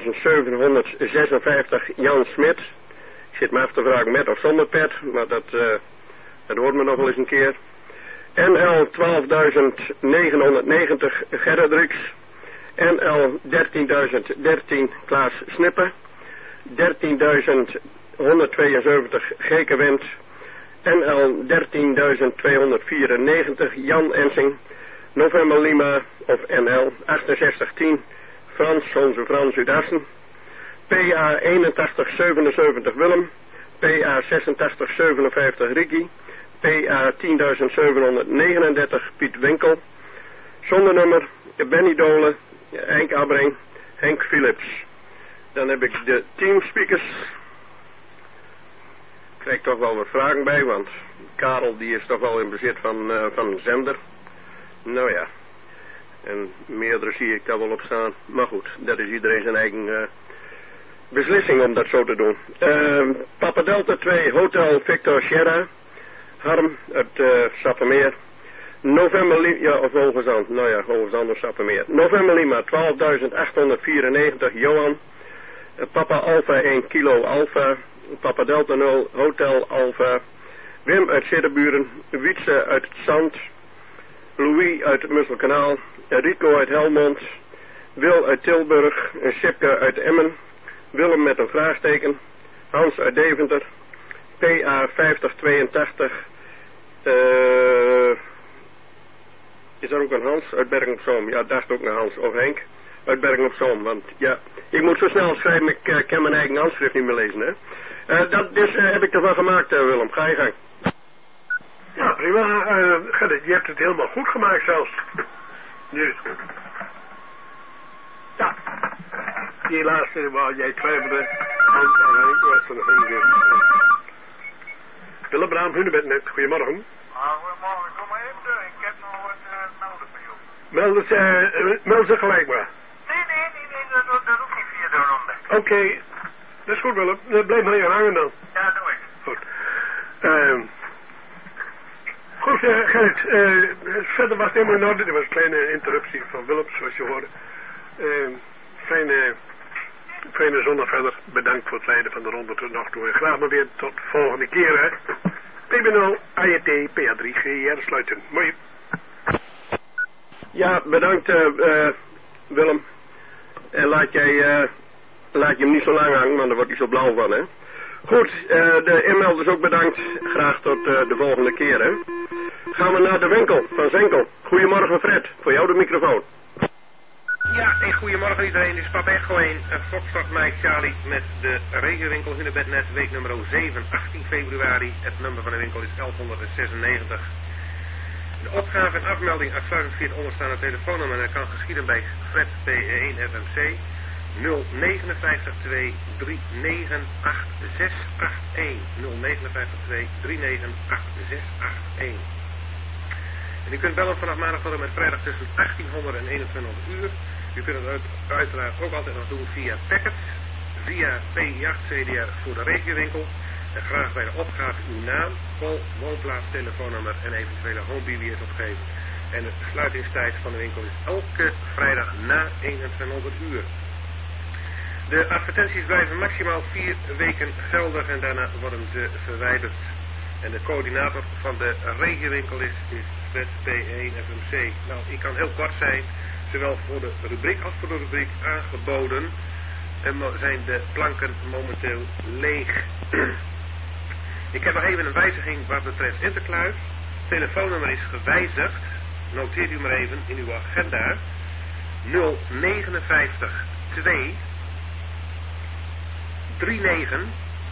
Jan Smit. Ik zit me af te vragen met of zonder pet, maar dat hoort me nog wel eens een keer. NL 12.990 Gerrit Rieks. NL 13.013 Klaas Snipper. 13.172 Geke Wind. NL 13.294 Jan Ensing. November Lima of NL 6810 Frans, onze Frans uit Assen. PA 8177 Willem. PA 8657 Ricky. PA 10.739 Piet Winkel. Zonder nummer Benny Dolen, Henk Abbring, Henk Philips. Dan heb ik de teamspeakers. krijg toch wel wat vragen bij, want Karel die is toch wel in bezit van een zender. Nou ja, en meerdere zie ik daar wel op staan. Maar goed, dat is iedereen zijn eigen beslissing om dat zo te doen. Papa Delta 2, Hotel Victor Sierra, Harm uit Sappemeer. November Lima, ja, of Hoogezand, nou ja, Hoogezand of Sappemeer. November Lima, 12.894, Johan. Papa Alpha 1 kilo Alpha. Papa Delta 0, Hotel Alpha. Wim uit Siddeburen. Wietse uit het Zand. Louis uit het Musselkanaal. Rico uit Helmond. Wil uit Tilburg. Sipke uit Emmen. Willem met een vraagteken. Hans uit Deventer. PA 5082. Is er ook een Hans uit Bergen op Zoom? Ja, dacht ook naar Hans of Henk uit Bergen op Zoom. Want ja, ik moet zo snel schrijven, ik kan mijn eigen handschrift niet meer lezen, hè. Dat dus heb ik ervan gemaakt, Willem. Ga je gang. Ja, prima. Gerrit, je hebt het helemaal goed gemaakt zelfs. Dus. Ja. Die laatste waar jij twijfelde. Hans en Henk was er nog een keer. Willem Braam, Hunebed net. Goedemorgen. Goedemorgen, kom maar even door. Ik heb nog wat melden voor jou. Meld ze gelijk maar. Nee, dat hoeft niet via de ronde. Oké, dat is goed Willem. Blijf maar hier hangen dan. Ja, doe ik. Goed. Goed, Gerrit. Verder was het helemaal in orde. Er was een kleine interruptie van Willem, zoals je hoorde. Fijne zondag verder. Bedankt voor het leiden van de ronde tot nog toe. En graag maar weer tot de volgende keer, hè. PB0, AJT, PA3, GR sluiten. Mooi. Ja, bedankt Willem. En laat je hem niet zo lang hangen, want daar wordt hij zo blauw van, hè. Goed, de inmelders ook bedankt. Graag tot de volgende keer, hè. Gaan we naar de winkel van Zenkel. Goedemorgen Fred, voor jou de microfoon. Ja, en goedemorgen iedereen. Dit is Pap Echo 1, Foxtrot Mike Charlie met de regenwinkel Hunebednet, week nummer 7, 18 februari. Het nummer van de winkel is 1196. De opgave en afmelding uitsluitend via het onderstaande telefoonnummer en dat kan geschieden bij Fred PE1 FMC 059 2 398681 059 2 398681. En u kunt bellen vanaf maandag tot en met vrijdag tussen 1800 en 2100 uur. U kunt het uiteraard ook altijd nog doen via packets, via P8 CDR voor de regiowinkel. En graag bij de opgave uw naam, woonplaats, telefoonnummer en eventuele home-BBS opgeven. En de sluitingstijd van de winkel is elke vrijdag na 2100 uur. De advertenties blijven maximaal 4 weken geldig en daarna worden ze verwijderd. En de coördinator van de regiowinkel is Fred P1 FMC. Nou, ik kan heel kort zijn, zowel voor de rubriek als voor de rubriek aangeboden. En zijn de planken momenteel leeg. Ik heb nog even een wijziging wat betreft Interkluis. Telefoonnummer is gewijzigd. Noteert u maar even in uw agenda. 059 2 39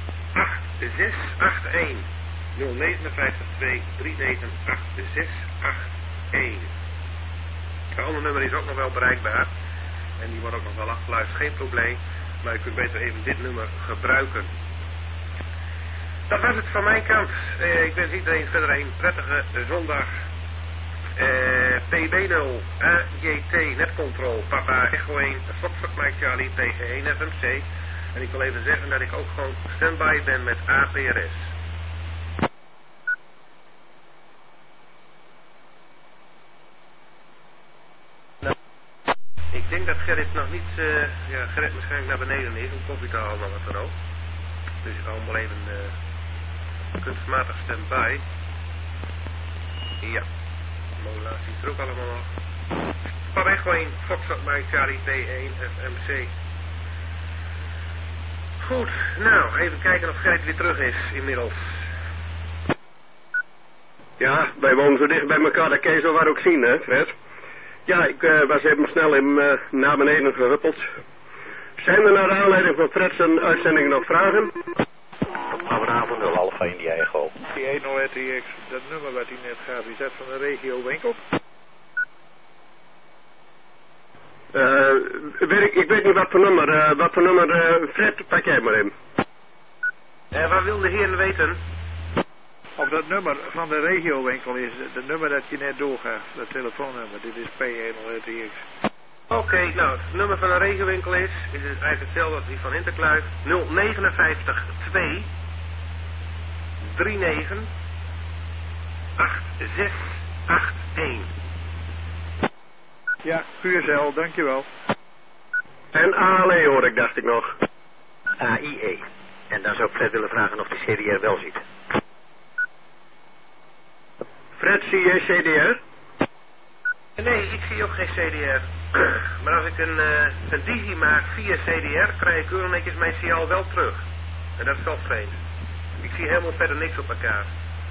8681. 059 2 39 8681. Het andere nummer is ook nog wel bereikbaar. En die wordt ook nog wel afgeluisterd, geen probleem. Maar u kunt beter even dit nummer gebruiken. Dat was het van mijn kant. Ik wens iedereen verder een prettige zondag. PB0, AJT, Netcontrol, Papa Echo 1, Foxtrot Mike Charlie, PG1 FMC. En ik wil even zeggen dat ik ook gewoon standby ben met APRS. Nou, ik denk dat Gerrit nog niet, Gerrit waarschijnlijk naar beneden is om koffie te halen of wat dan ook. Dus ik hou hem wel even kunstmatig standby. Ja, modulatie is er ook allemaal nog. Papa Echo 1, Foxtrot Mike Charlie, P1 FMC. Goed, nou, even kijken of Gerrit weer terug is inmiddels. Ja, wij wonen zo dicht bij elkaar, dat kan je zo waar ook zien, hè, Fred? Ja, ik was even snel naar beneden gehuppeld. Zijn er naar de aanleiding van Fred's uitzending nog vragen? Vanavond 0 Alpha India Echo. Die 10 RTX, dat nummer wat hij net gaf, is dat van de regio winkel? Ik weet niet wat voor nummer. Fred, pak jij maar in. Wat wil de heer weten? Of dat nummer van de regiowinkel is, het nummer dat je net doorgaat, dat telefoonnummer, dit is P1LTX. Oké, nou, het nummer van de regiowinkel is eigenlijk hetzelfde als die van Interkluif. 059 2 39 8681. Ja, Vuurzeil, dankjewel. En ALE hoor ik, dacht ik nog. AIE. En dan zou ik Fred willen vragen of die CDR wel ziet. Fred, zie jij CDR? Nee, ik zie ook geen CDR. Maar als ik een digi maak via CDR, krijg ik keurig netjes mijn signaal wel terug. En dat is wel vreemd. Ik zie helemaal verder niks op elkaar.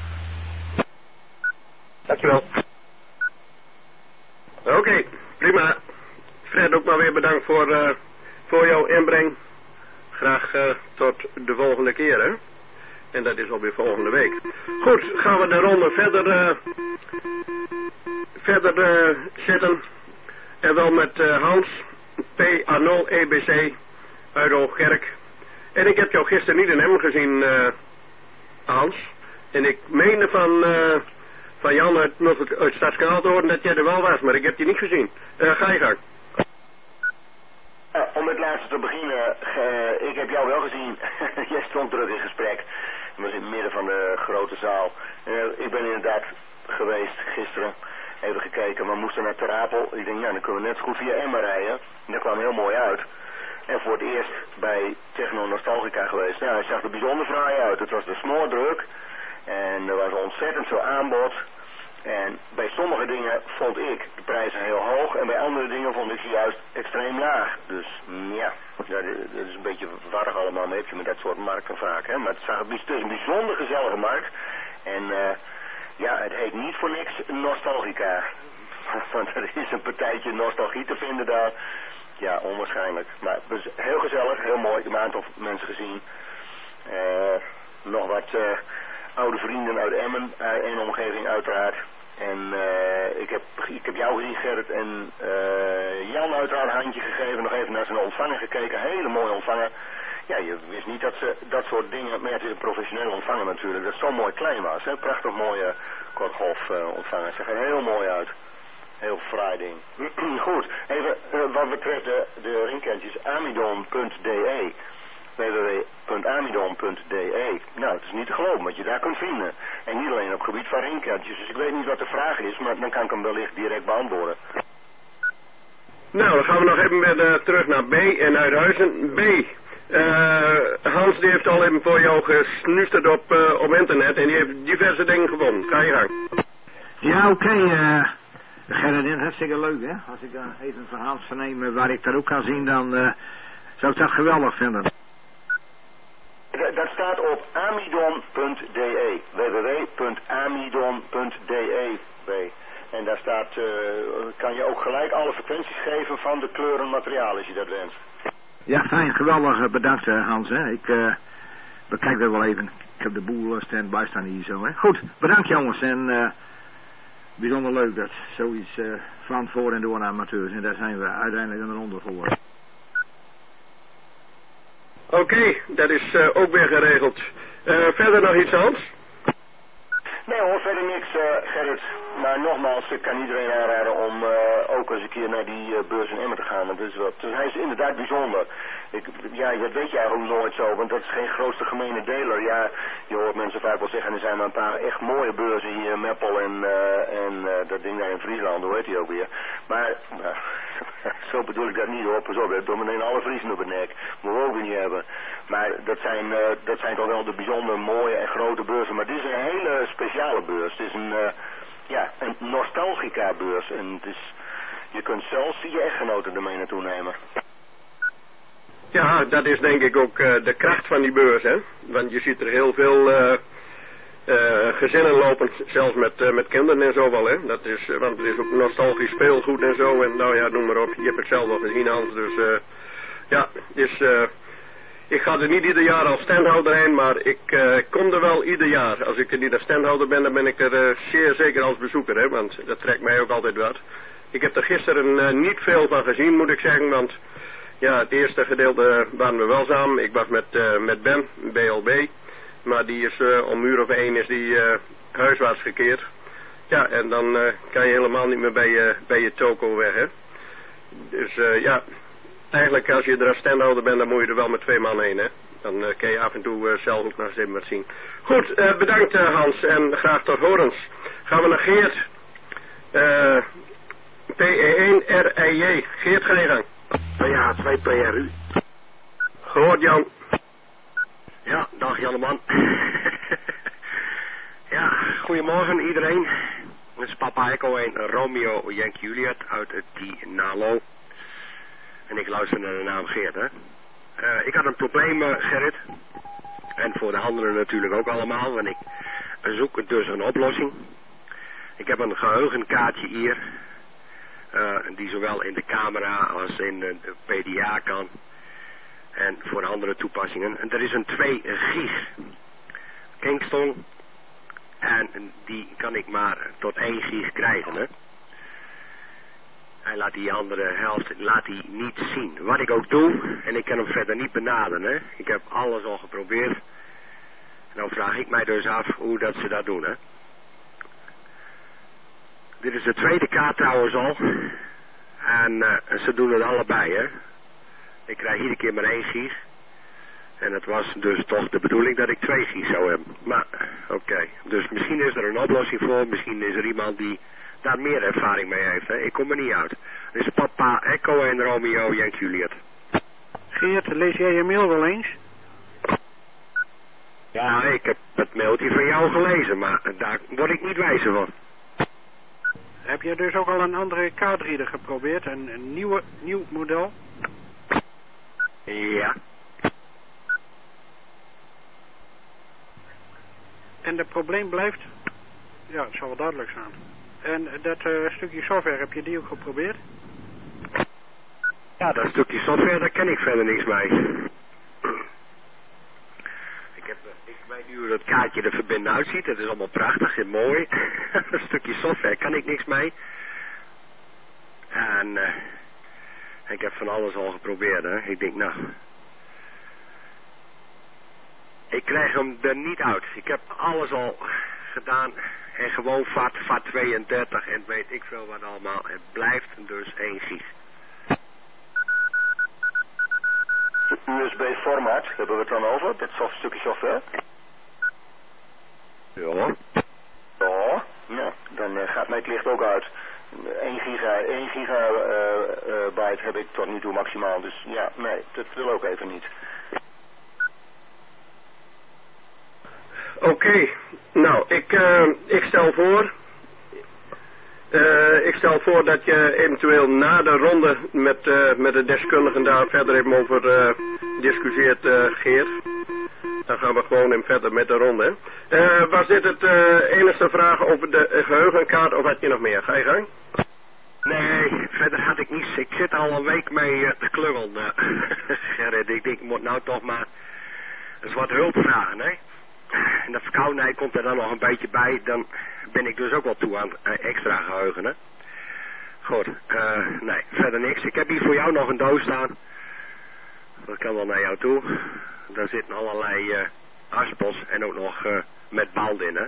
Dankjewel. Oké, prima. Fred, ook maar weer bedankt voor jouw inbreng. Graag tot de volgende keer, hè. En dat is alweer volgende week. Goed, gaan we de ronde verder zetten. En wel met Hans, P-Arnold EBC uit Hoogkerk. En ik heb jou gisteren niet in hem gezien, Hans. En ik meende van Jan uit Stadskanaal te horen dat jij er wel was, maar ik heb je niet gezien. Ga je gang. Om het laatste te beginnen, ik heb jou wel gezien. Jij stond druk in gesprek. Je was in het midden van de grote zaal. Ik ben inderdaad geweest gisteren. Even gekeken, maar moesten naar Ter Apel. Ik denk, ja, dan kunnen we net zo goed via Emma rijden. En dat kwam heel mooi uit. En voor het eerst bij Techno Nostalgica geweest. Nou, hij zag er bijzonder fraai uit. Het was de smoordruk. En er was ontzettend veel aanbod. En bij sommige dingen vond ik de prijzen heel hoog. En bij andere dingen vond ik ze juist extreem laag. Dus ja, dat is een beetje warrig allemaal. Heb je met dat soort markten vaak. Hè? Maar het is een bijzonder gezellige markt. En ja, het heet niet voor niks Nostalgica. Want er is een partijtje nostalgie te vinden daar. Ja, onwaarschijnlijk. Maar het is heel gezellig, heel mooi. Ik heb een aantal mensen gezien. Nog wat oude vrienden uit Emmen en omgeving uiteraard. En ik heb jou gezien, Gerrit, en Jan uiteraard een handje gegeven. Nog even naar zijn ontvanger gekeken. Hele mooie ontvanger. Ja, je wist niet dat ze dat soort dingen... Maar het is een professionele ontvanger natuurlijk. Dat het zo mooi klein was. Hè? Prachtig mooie kortgolf ontvanger. Zag er heel mooi uit. Heel fraai ding. Goed, even wat betreft de ringkentjes. Amidon.de www.amidon.de. Nou, het is niet te geloven wat je daar kunt vinden. En niet alleen op het gebied van ringkentjes. Dus ik weet niet wat de vraag is, maar dan kan ik hem wellicht direct beantwoorden. Nou, dan gaan we nog even weer terug naar B en Uithuizen. B, Hans die heeft al even voor jou gesnusterd op internet en die heeft diverse dingen gevonden. Ga je gang. Ja, oké. Gerrit, dat is hartstikke leuk, hè. Als ik dan even van Hans verneem waar ik daar ook kan zien, dan zou ik dat geweldig vinden. Dat staat op amidon.de. www.amidon.de. En daar staat, kan je ook gelijk alle frequenties geven van de kleuren materiaal als je dat wenst. Ja, fijn. Geweldig. Bedankt, Hans. Hè. Ik bekijk dat wel even. Ik heb de boel stand-by staan hier zo. Hè. Goed, bedankt jongens. En bijzonder leuk dat zoiets van voor en door naar amateurs. En daar zijn we uiteindelijk een ronde voor. Oké, dat is ook weer geregeld. Verder nog iets, Hans? Nee hoor, verder niks, Gerrit. Maar nogmaals, ik kan iedereen aanraden om ook eens een keer naar die beurs in Emmen te gaan. Want hij is inderdaad bijzonder. Ja, dat weet je eigenlijk nooit zo, want dat is geen grootste gemene deler. Ja, je hoort mensen vaak wel zeggen, er zijn maar een paar echt mooie beurzen hier in Meppel en dat ding daar in Friesland, hoe heet die ook weer. Maar, zo bedoel ik dat niet hoor, pas op, dat door meteen alle Friesen op het nek. Moeten we ook weer niet hebben. Maar dat zijn toch wel de bijzonder mooie en grote beurzen. Maar dit is een hele speciale beurs. Het is een nostalgica beurs. En je kunt zelfs je echtgenoten ermee naartoe nemen. Ja, dat is denk ik ook de kracht van die beurs, hè. Want je ziet er heel veel gezinnen lopen, zelfs met kinderen en zo wel, hè. Dat is, want het is ook nostalgisch speelgoed en zo. En nou ja, noem maar op. Je hebt het zelf al gezien, Hans. Dus ja, dus... ik ga er niet ieder jaar als standhouder heen, maar ik kom er wel ieder jaar. Als ik er niet als standhouder ben, dan ben ik er zeer zeker als bezoeker, hè, want dat trekt mij ook altijd wat. Ik heb er gisteren niet veel van gezien, moet ik zeggen, want ja, het eerste gedeelte waren we wel samen. Ik was met Ben, BLB. Maar die is om uur of 1 is die huiswaarts gekeerd. Ja, en dan kan je helemaal niet meer bij je toko weg, hè. Dus ja, eigenlijk als je er als standhouder bent, dan moet je er wel met 2 man heen, hè. Dan kan je af en toe zelf ook nog eens even wat zien. Goed, bedankt Hans en graag tot horens. Gaan we naar Geert. PE1RIJ. Geert, ga je gang. Ja, 2 PRU. Gehoord Jan. Ja, dag Janneman. Ja, goedemorgen iedereen. Dit is Papa Echo 1 Romeo Yankee Juliet uit het Nalo. En ik luister naar de naam Geert, hè. Ik had een probleem, Gerrit. En voor de anderen natuurlijk ook allemaal, want ik zoek dus een oplossing. Ik heb een geheugenkaartje hier, die zowel in de camera als in de PDA kan. En voor andere toepassingen. En er is een 2 gig Kingston. En die kan ik maar tot 1 gig krijgen, hè. Hij laat die andere helft niet zien. Wat ik ook doe, en ik kan hem verder niet benaderen, hè. Ik heb alles al geprobeerd. En dan vraag ik mij dus af hoe dat ze dat doen, hè. Dit is de 2e kaart trouwens al. En ze doen het allebei, hè. Ik krijg iedere keer maar 1 gig. En het was dus toch de bedoeling dat ik 2 gig zou hebben. Maar, oké. Dus misschien is er een oplossing voor. Misschien is er iemand die daar meer ervaring mee heeft, hè. Ik kom er niet uit. Dus Papa Echo en Romeo Yankee Juliet. Geert, lees jij je mail wel eens? Ja, ik heb het mailtje van jou gelezen, maar daar word ik niet wijzer van. Heb je dus ook al een andere kaartreader geprobeerd? Een nieuw model? Ja. En het probleem blijft? Ja, het zal wel duidelijk zijn. En dat stukje software, heb je die ook geprobeerd? Ja, dat stukje software, daar ken ik verder niks mee. Ik weet nu hoe dat kaartje er verbinden uitziet. Het is allemaal prachtig en mooi. Een stukje software kan ik niks mee. En ik heb van alles al geprobeerd, hè. Ik denk, nou, ik krijg hem er niet uit. Ik heb alles al gedaan. En gewoon FAT 32 en weet ik veel wat allemaal. Het blijft dus 1 gig. USB format, hebben we het dan over? Dat stukje software? Ja. Ja, nou, dan gaat mij het licht ook uit. 1 gigabyte heb ik tot nu toe maximaal. Dus ja, nee, dat wil ook even niet. Oké, nou, ik stel voor... ik stel voor dat je eventueel na de ronde met de deskundigen daar verder even over discussieert, Geert. Dan gaan we gewoon in verder met de ronde. Was dit het enige vraag over de geheugenkaart of had je nog meer? Ga je gang? Nee, verder had ik niets. Ik zit al een week mee te klungelen, Gerrit. Ik denk, ik moet nou toch maar eens wat hulp vragen, hè. En de verkoudheid komt er dan nog een beetje bij. Dan ben ik dus ook wel toe aan extra geheugen, hè. Goed, nee, verder niks. Ik heb hier voor jou nog een doos staan. Dat kan wel naar jou toe. Daar zitten allerlei aspels en ook nog met bald in, hè.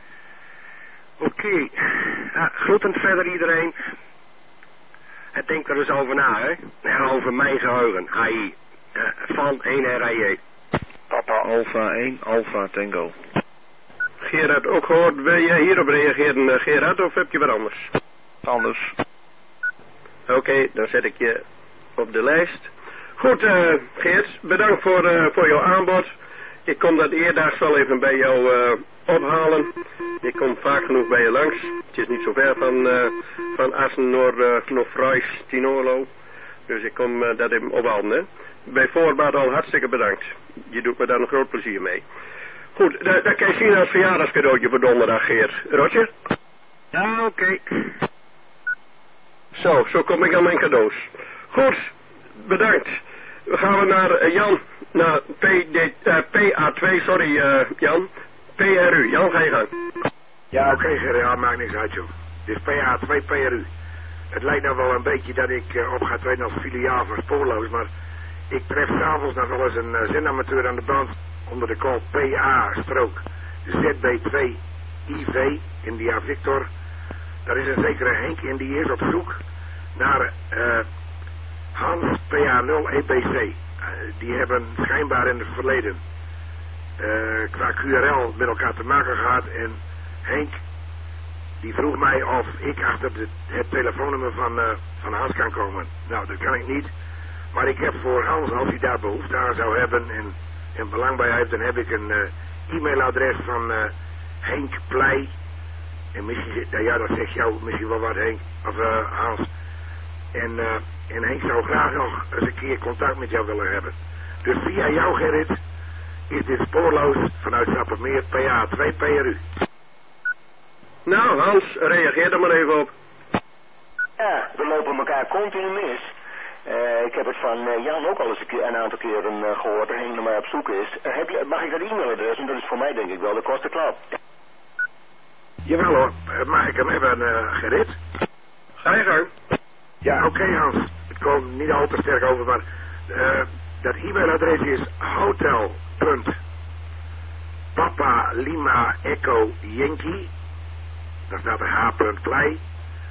Oké. Groetend verder iedereen. En denk er eens over na, hè. Ja, over mijn geheugen. AI. Van 1RIJ. Papa Alpha 1, Alpha Tango. Gerard, ook gehoord. Wil jij hierop reageren, Gerard, of heb je wat anders? Anders. Oké, dan zet ik je op de lijst. Goed, Geert, bedankt voor jouw aanbod. Ik kom dat eerdaags wel even bij jou ophalen. Ik kom vaak genoeg bij je langs. Het is niet zo ver van Assen naar Fries, Tinolo. Dus ik kom dat even ophalen, hè. Bij voorbaat al hartstikke bedankt. Je doet me daar een groot plezier mee. Goed, dat kan je zien als verjaardagscadeautje voor donderdag, Geert. Roger? Ja, oké. Zo kom ik aan mijn cadeaus. Goed, bedankt. We gaan naar Jan, naar PA2, sorry Jan. PRU, Jan, ga je gang. Ja, oké, Gerrit, ja, maakt niks uit, joh. Dit is PA2 PRU. Het lijkt nou wel een beetje dat ik op ga treden als filiaal van Spoorloos, maar ik tref s'avonds nog wel eens een zendamateur aan de band onder de call PA-ZB2IV, India Victor. Daar is een zekere Henk in, die is op zoek naar Hans PA0EPC. Die hebben schijnbaar in het verleden qua QRL met elkaar te maken gehad. En Henk, die vroeg mij of ik achter het telefoonnummer van Hans kan komen. Nou, dat kan ik niet. Maar ik heb voor Hans, als hij daar behoefte aan zou hebben en belang bij heeft, dan heb ik een e-mailadres van Henk Pleij. En misschien, nou ja, dat zegt jou misschien wel wat, Henk, of Hans. En Henk zou graag nog eens een keer contact met jou willen hebben. Dus via jou, Gerrit, is dit spoorloos vanuit Sappemeer PA 2 PRU. Nou, Hans, reageer er maar even op. Ja, we lopen elkaar continu mis. Ik heb het van Jan ook al eens een aantal keren gehoord, dat Henk naar mij op zoek is. Mag ik dat e-mailadres? Want dat is voor mij denk ik wel de koste klap. Jawel hoor, mag ik hem hebben, Gerrit? Ga je gang. Ja, oké, Hans. Het komt niet al te sterk over, maar dat e-mailadres is hotel.papa Lima Echo Yankee. Daar staat er h.plei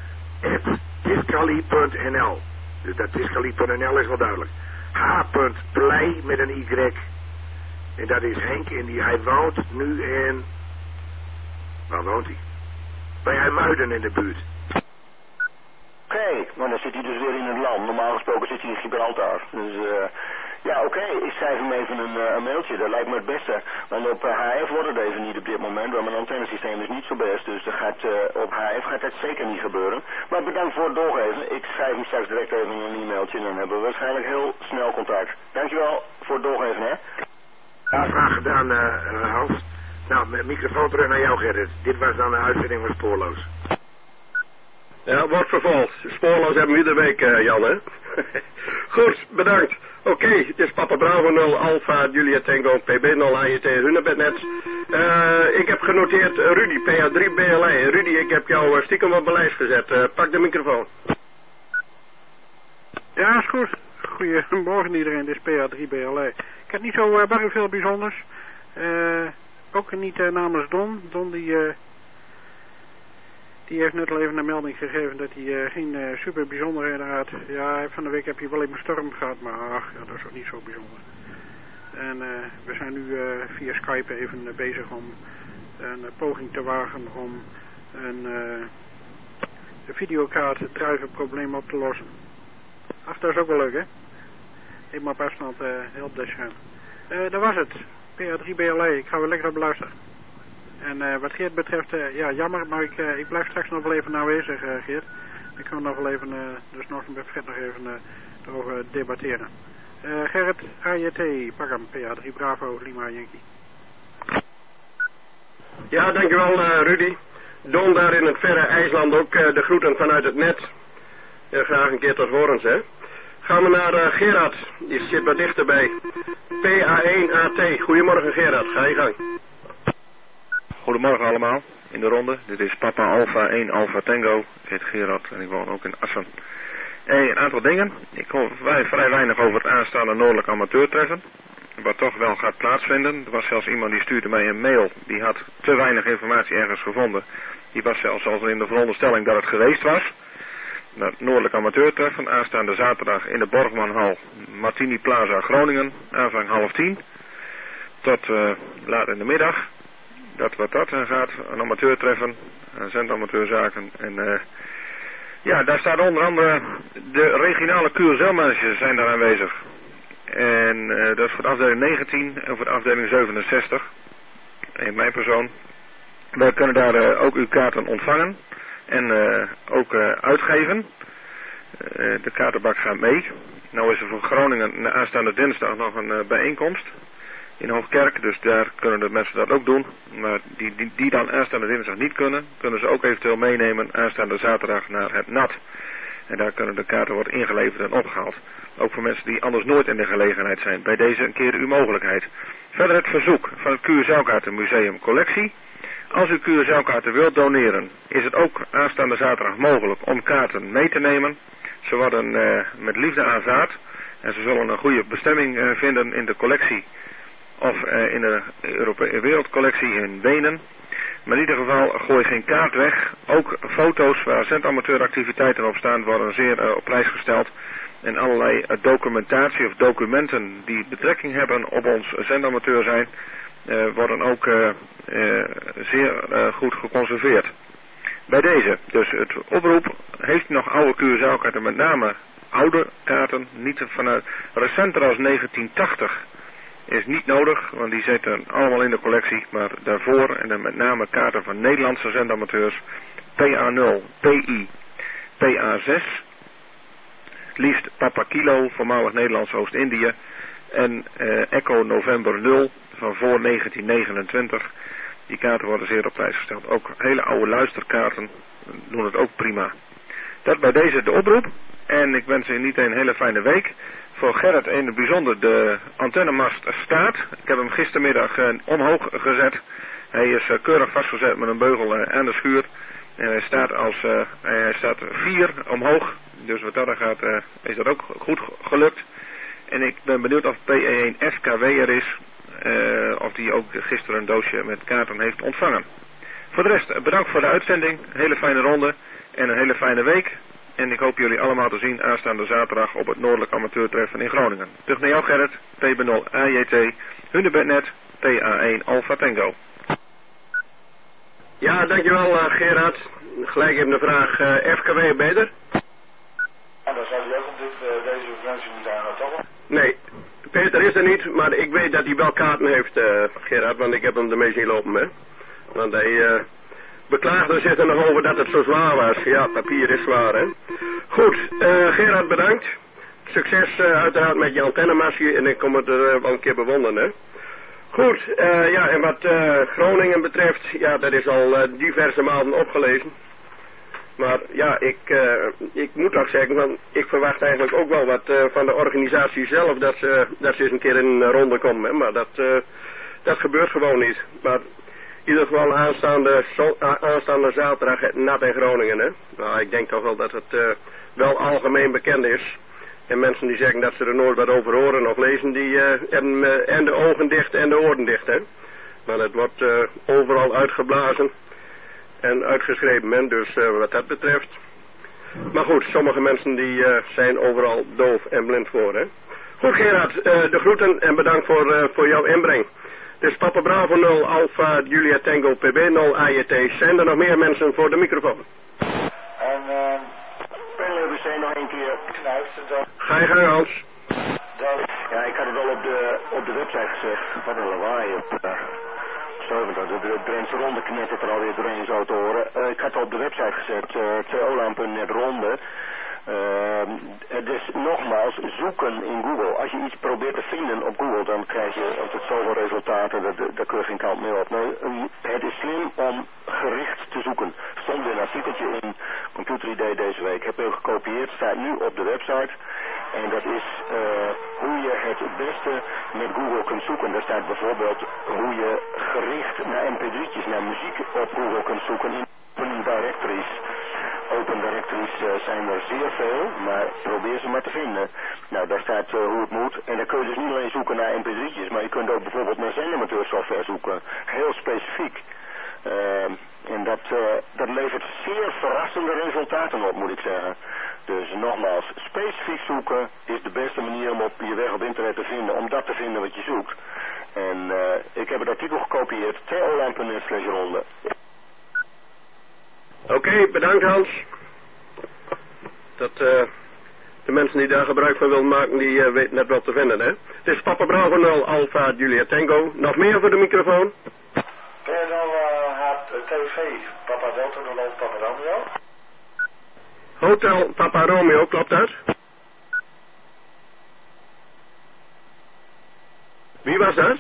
@tiscali.nl. Dus dat tiscali.nl is wel duidelijk. h.plei met een y. En dat is Henk en hij woont nu in... Waar woont hij? Bij IJmuiden in de buurt. Oké, maar dan zit hij dus weer in het land. Normaal gesproken zit hij in Gibraltar. Dus ja, oké, ik schrijf hem even een mailtje. Dat lijkt me het beste. Want op HF wordt het even niet op dit moment. Want mijn antennesysteem is niet zo best. Dus op HF gaat dat zeker niet gebeuren. Maar bedankt voor het doorgeven. Ik schrijf hem straks direct even een e-mailtje. En dan hebben we waarschijnlijk heel snel contact. Dankjewel voor het doorgeven, hè. Ja, graag gedaan, Hans. Nou, mijn microfoon terug naar jou, Gerrit. Dit was dan de uitzending van Spoorloos. Ja, wordt vervolgd. Spoorloos hebben we iedere week, Jan, hè? Goed, bedankt. Oké, het is Papa Bravo 0, Alpha, Julia Tango, PB 0, AJT, Hunebednet. Ik heb genoteerd Rudy, PA3 BLA. Rudy, ik heb jou stiekem op mijn lijst gezet. Pak de microfoon. Ja, is goed. Goedemorgen iedereen, dit is PA3 BLA. Ik heb niet zo erg veel bijzonders. Ook niet namens Don. Don die heeft net al even een melding gegeven dat hij geen super bijzonderheden had. Ja, van de week heb je wel even een storm gehad, maar ach, ja, dat is ook niet zo bijzonder. En we zijn nu via Skype even bezig om een poging te wagen om een videokaart druivenprobleem op te lossen. Ach, dat is ook wel leuk, hè? Even op afstand helpt dat scherm. Dat was het. PA3 BLA, ik ga weer lekker op luisteren. En wat Geert betreft, ja, jammer, maar ik blijf straks nog wel even aanwezig, Geert. Dan kunnen we nog wel even, dus nog met Fred nog even erover debatteren. Gerrit, AJT, pak hem, PA3 Bravo, Lima Yankee. Ja, dankjewel Rudy. Don daar in het verre IJsland ook de groeten vanuit het net. Ja, graag een keer tot horens, hè. Gaan we naar Gerard, die zit wat dichterbij. PA1AT, goedemorgen Gerard, ga je gang. Goedemorgen allemaal, in de ronde. Dit is Papa Alpha 1 Alpha Tango. Ik heet Gerard en ik woon ook in Assen. Een aantal dingen. Ik hoor vrij weinig over het aanstaande Noordelijk Amateurtreffen. Wat toch wel gaat plaatsvinden. Er was zelfs iemand die stuurde mij een mail. Die had te weinig informatie ergens gevonden. Die was zelfs al in de veronderstelling dat het geweest was. Het Noordelijk Amateurtreffen aanstaande zaterdag in de Borgmanhal, Martini Plaza, Groningen, aanvang 9:30 tot laat in de middag. Dat wat dat gaat, een amateurtreffen, zendamateurzaken. En ja, daar staat onder andere de regionale QSL-managers zijn daar aanwezig. En dat is voor de afdeling 19 en voor de afdeling 67. En mijn persoon. Wij kunnen daar ook uw kaarten ontvangen en ook uitgeven. De kaartenbak gaat mee. Nou is er voor Groningen aanstaande dinsdag nog een bijeenkomst in Hoofdkerk, dus daar kunnen de mensen dat ook doen. Maar die dan aanstaande dinsdag niet kunnen ze ook eventueel meenemen aanstaande zaterdag naar het NAT. En daar kunnen de kaarten worden ingeleverd en opgehaald. Ook voor mensen die anders nooit in de gelegenheid zijn. Bij deze een keer uw mogelijkheid. Verder het verzoek van het QSL-kaartenmuseum collectie. Als u QSL-kaarten wilt doneren, is het ook aanstaande zaterdag mogelijk om kaarten mee te nemen. Ze worden met liefde aanvaard en ze zullen een goede bestemming vinden in de collectie of in de wereldcollectie in Wenen. Maar in ieder geval, gooi geen kaart weg. Ook foto's waar zendamateuractiviteiten op staan worden zeer op prijs gesteld. En allerlei documentatie of documenten die betrekking hebben op ons zendamateur zijn, worden ook zeer goed geconserveerd. Bij deze, dus het oproep, heeft nog oude Curaçao-kaarten, met name oude kaarten, niet vanuit recenter als 1980 is niet nodig, want die zitten allemaal in de collectie, maar daarvoor en dan met name kaarten van Nederlandse zendamateurs, PA0, PI, PA6, liefst Papa Kilo, voormalig Nederlands Oost-Indië, en Echo November 0 van voor 1929. Die kaarten worden zeer op prijs gesteld. Ook hele oude luisterkaarten doen het ook prima. Dat bij deze de oproep. En ik wens u niet een hele fijne week. Voor Gerrit in het bijzonder de antennemast staat. Ik heb hem gistermiddag omhoog gezet. Hij is keurig vastgezet met een beugel aan de schuur. En hij staat 4 omhoog. Dus wat dat gaat is dat ook goed gelukt. En ik ben benieuwd of PE1 FKW er is. Of die ook gisteren een doosje met kaarten heeft ontvangen. Voor de rest bedankt voor de uitzending. Een hele fijne ronde. En een hele fijne week. En ik hoop jullie allemaal te zien aanstaande zaterdag op het Noordelijk Amateurtreffen in Groningen. Terug naar jou Gerrit. PB0 AJT. Hunebednet. PA1 Alpha Tango. Ja, dankjewel Gerard. Gelijk even de vraag, FKW beter? En dan zou hij ook op deze frequentie moeten aan, toch? Nee, Peter is er niet, maar ik weet dat hij wel kaarten heeft, Gerard, want ik heb hem ermee zien lopen, hè. Want hij beklaagde zich er nog over dat het zo zwaar was. Ja, papier is zwaar, hè. Goed, Gerard bedankt. Succes uiteraard met je antennemasje en ik kom het er wel een keer bewonderen, hè. Goed, ja, en wat Groningen betreft, ja, dat is al diverse maanden opgelezen. Maar ja, ik moet toch zeggen, want ik verwacht eigenlijk ook wel wat van de organisatie zelf, dat ze eens een keer in een ronde komen, hè. Maar dat gebeurt gewoon niet. Maar in ieder geval aanstaande zaterdag het NAT in Groningen, hè. Nou, ik denk toch wel dat het wel algemeen bekend is. En mensen die zeggen dat ze er nooit wat over horen of lezen, die hebben en de ogen dicht en de oren dicht, hè. Maar het wordt overal uitgeblazen en uitgeschreven, hè. Dus wat dat betreft. Maar goed, sommige mensen die zijn overal doof en blind voor, hè. Goed Gerard, de groeten en bedankt voor jouw inbreng. Dus Papa Bravo 0, Alpha, Julia Tango, PB 0, AJT. Zijn er nog meer mensen voor de microfoon? En we zijn nog een keer knuist. Ga je gang Hans. Ja, ik had het wel op de website gezegd. Wat een lawaai op de Drentse ronde knettert er alweer doorheen zo te horen. Ik had het op de website gezet, TOLAN.net ronde. Dus nogmaals, zoeken in Google. Als je iets probeert te vinden op Google, dan krijg je altijd zoveel resultaten, daar kun je geen kant meer op. Nou, het is slim om gericht te zoeken. Er stond weer een artikeltje in Computer ID deze week. Heb ik gekopieerd, staat nu op de website. En dat is hoe je het beste met Google kunt zoeken. Daar staat bijvoorbeeld hoe je gericht naar mp3'tjes, naar muziek op Google kunt zoeken in open directories. Open directories zijn er zeer veel, maar probeer ze maar te vinden. Nou, daar staat hoe het moet. En dan kun je dus niet alleen zoeken naar mp3'tjes, maar je kunt ook bijvoorbeeld naar zendamateursoftware zoeken. Heel specifiek. En dat levert zeer verrassende resultaten op, moet ik zeggen. Dus nogmaals, specifiek zoeken is de beste manier om op je weg op internet te vinden, om dat te vinden wat je zoekt. En ik heb het artikel gekopieerd, TOLAN.net/ronde. Oké, bedankt Hans. Dat de mensen die daar gebruik van willen maken, die weten net wel te vinden, hè. Het is Papa Bravo 0, Alpha, Julia Tango. Nog meer voor de microfoon? PNL TV, Papa Delta 0, Papa Romeo. Hotel Papa Romeo, klopt dat? Wie was dat?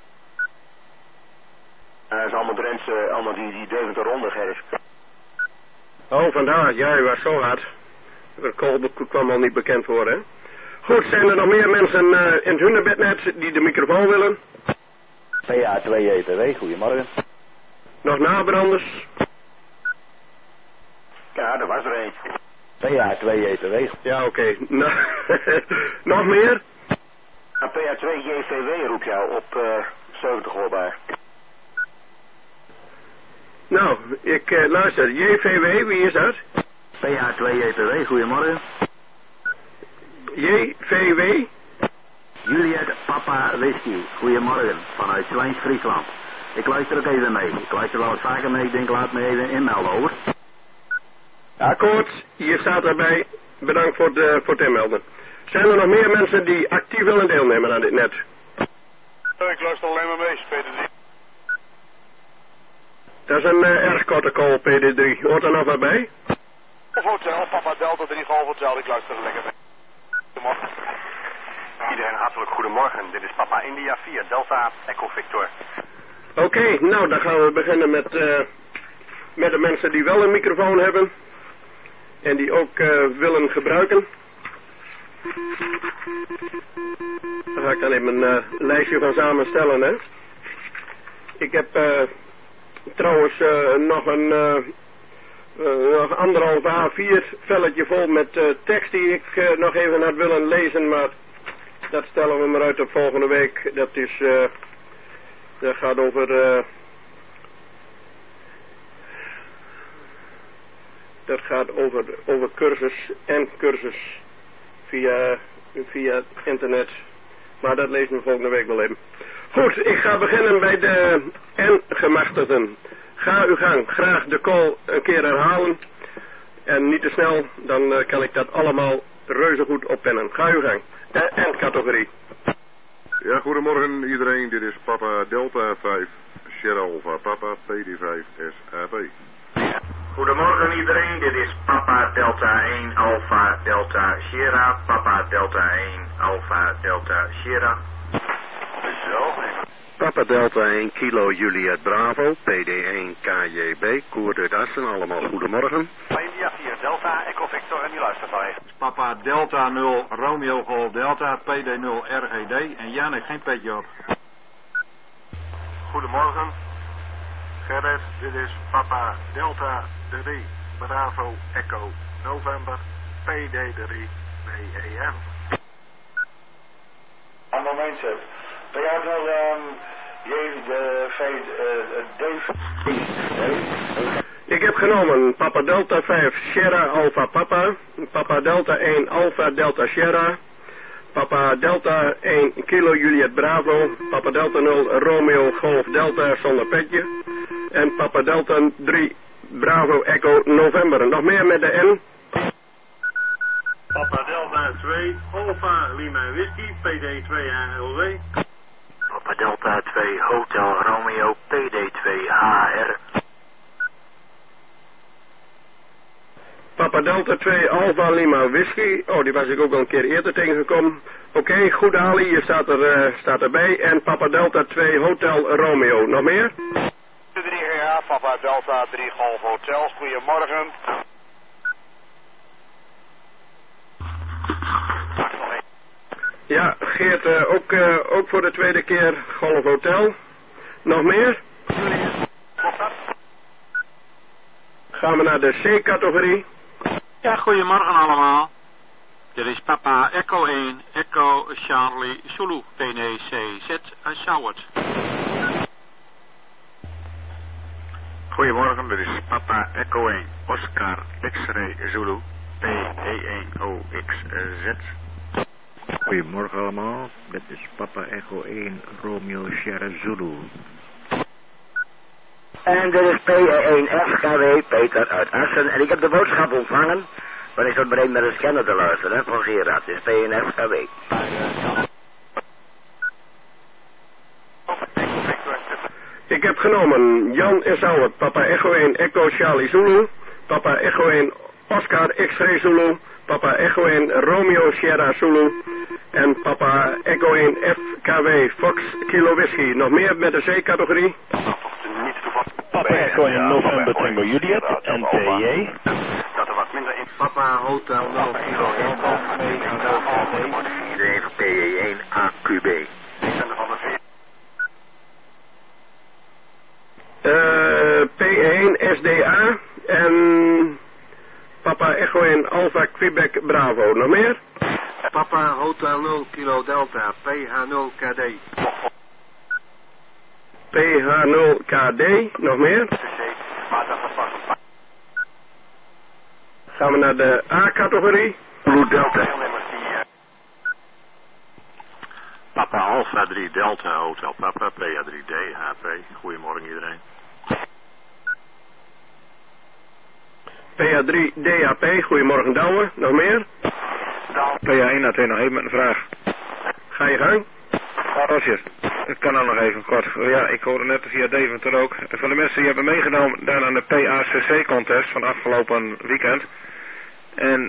Dat is allemaal Drentse, allemaal die Deventer ronde, Gerrit. Oh, vandaar. Ja, u was zo hard. De call kwam al niet bekend voor, hè. Goed, zijn er nog meer mensen in het Hunebednet die de microfoon willen? PA2JPW, goedemorgen. Nog nabranders? Ja, er was er een. PA2JPW. Ja, oké. Nog meer? PA2 JVW roep jou op 70 hoorbaar. Nou, ik luister. JVW, wie is dat? PA2 JVW, goedemorgen. JVW? Juliet Papa Whisky, goedemorgen, vanuit Zwijns, Friesland. Ik luister ook even mee. Ik luister wel eens vaker mee, ik denk laat me even inmelden, over. Akkoord, hier staat erbij. Bedankt voor het inmelden. Zijn er nog meer mensen die actief willen deelnemen aan dit net? Ik luister alleen maar mee, PD3. Dat is een erg korte call, PD3. Hoort er nog wat bij? Hotel, Papa Delta 3 Golf Hotel, ik luister er lekker mee. Goedemorgen. Iedereen hartelijk goedemorgen. Dit is Papa India 4 Delta Echo Victor. Oké, nou dan gaan we beginnen met de mensen die wel een microfoon hebben. En die ook willen gebruiken. Daar ga ik dan even een lijstje van samenstellen, hè. Ik heb trouwens nog anderhalf A4 velletje vol met tekst die ik nog even had willen lezen, maar dat stellen we maar uit op volgende week. Dat gaat over over cursus en cursus via internet. Maar dat lezen we volgende week wel even. Goed, ik ga beginnen bij de N-gemachtigden. Ga uw gang. Graag de call een keer herhalen. En niet te snel, dan kan ik dat allemaal reuze goed oppennen. Ga uw gang. De N-categorie. Ja, goedemorgen iedereen. Dit is Papa Delta 5, Sierra Alpha Papa, PD5 SAP. Goedemorgen iedereen, dit is Papa Delta 1 Alpha Delta Sierra, Papa Delta 1 Alpha Delta Sierra. Zo. Papa Delta 1 Kilo Juliet Bravo, PD1 KJB, Koer de Dassen, allemaal goedemorgen. India 4 Delta Echo Victor en u luistert bij. Papa Delta 0 Romeo Golf Delta, PD0 RGD en Jan heeft geen petje op. Goedemorgen. Gerrit, dit is Papa Delta 3 Bravo Echo November PD3 BEM. Een momentje. Ben jij wel Ik heb genomen Papa Delta 5 Sierra Alpha Papa, Papa Delta 1 Alpha Delta Sierra, Papa Delta 1 Kilo Juliet Bravo, Papa Delta 0 Romeo Golf Delta zonder petje en Papa Delta 3 Bravo Echo November. Nog meer met de N? Papa Delta 2 Alpha Lima Whisky PD2 ALW. Papa Delta 2 Hotel Romeo PD2 HR. Papa Delta 2 Alpha Lima Whisky. Oh, die was ik ook al een keer eerder tegengekomen. Oké, goed Ali, je staat erbij. En Papa Delta 2 Hotel Romeo. Nog meer? 3 GA, Papa Delta 3 Golf Hotel. Goedemorgen. Ja, Geert, ook voor de tweede keer Golf Hotel. Nog meer? Gaan we naar de C-categorie. Ja, goedemorgen allemaal. Dit is Papa Echo 1, Echo Charlie Zulu, PNCZ uit Sauwert. Goedemorgen, dit is Papa Echo 1, Oscar X-Ray Zulu, P1OXZ. Goedemorgen allemaal, dit is Papa Echo 1, Romeo Sierra Zulu. En dit is P1 FKW, Peter uit Assen. En ik heb de boodschap ontvangen, maar ik zat bereid met een scanner te luisteren, hè, van Gerard. Dit is P1 FKW. Ik heb genomen Jan en Sauwert, Papa Echo 1 Echo Charlie Zulu, Papa Echo 1 Oscar X-Ray Zulu, Papa Echo 1 Romeo Sierra Zulu en Papa Echo 1 FKW Fox Kilo Whisky. Nog meer met de C-categorie? Papa Echo 1 November Tango Juliet en PJ. Dat er wat minder in. Papa Hotel 0 Kilo Echo iedereen van PJ1 AQB. P1 SDA en Papa Echo 1 Alpha Quebec Bravo. Nog meer? Papa Hotel 0 Kilo Delta, PH0 KD. PH0 KD, nog meer? Gaan we naar de A-categorie. Blue Delta. Papa Alpha 3 Delta Hotel Papa, PA3D HP. Goedemorgen iedereen. PA3 DHP, goedemorgen Douwe, nog meer? PA1 had nog even met een vraag. Ga je gang? Roger, het kan al nog even kort. Ja, ik hoorde net via Deventer ook. Van de mensen die hebben meegenomen daar aan de PACC contest van afgelopen weekend. En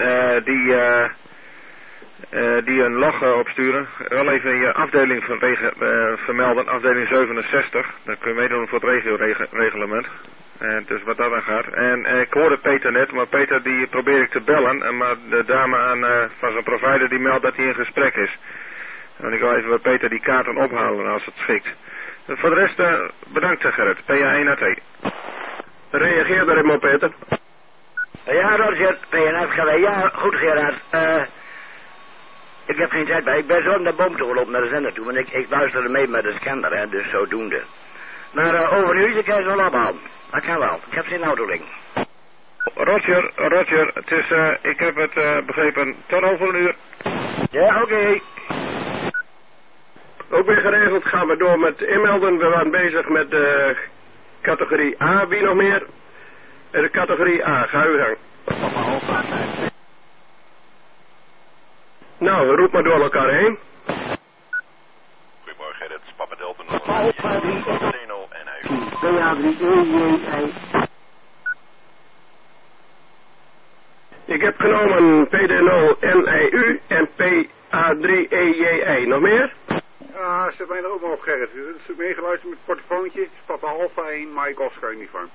die een log opsturen. Wel even je afdeling vermelden, afdeling 67. Dan kun je meedoen voor het regioreglement. Dus wat dat aan gaat. En ik hoorde Peter net, maar Peter die probeer ik te bellen. Maar de dame van zijn provider die meldt dat hij in gesprek is. En ik wil even bij Peter die kaarten ophalen als het schikt. Voor de rest bedankt Gerrit. PA1AT. Reageer er even op Peter. Ja Roger, PNFGW. Ja goed Gerard. Ik heb geen tijd bij. Ik ben zo naar de boom toe gelopen naar de zender toe. Want ik luisterde mee met de scanner hè, dus zodoende. Maar over een uurtje kan je ze wel ophalen. Dat kan wel. Ik heb geen auto liggen. Roger, het is, ik heb het begrepen, tot over een uur. Ja, oké. Ook weer geregeld, gaan we door met inmelden. We waren bezig met de categorie A, wie nog meer? De categorie A, ga uw gang. Nou, roep maar door elkaar heen. Goedemorgen, dit is Papa Delta 0 en Ik heb genomen PD0 NIU en PA3EJI. Nog meer? Ja, zet mij er ook nog op Gerrit. Het is meegeluisterd met het portofoontje. Het is Papa Alpha 1, Mike Oscar uniform.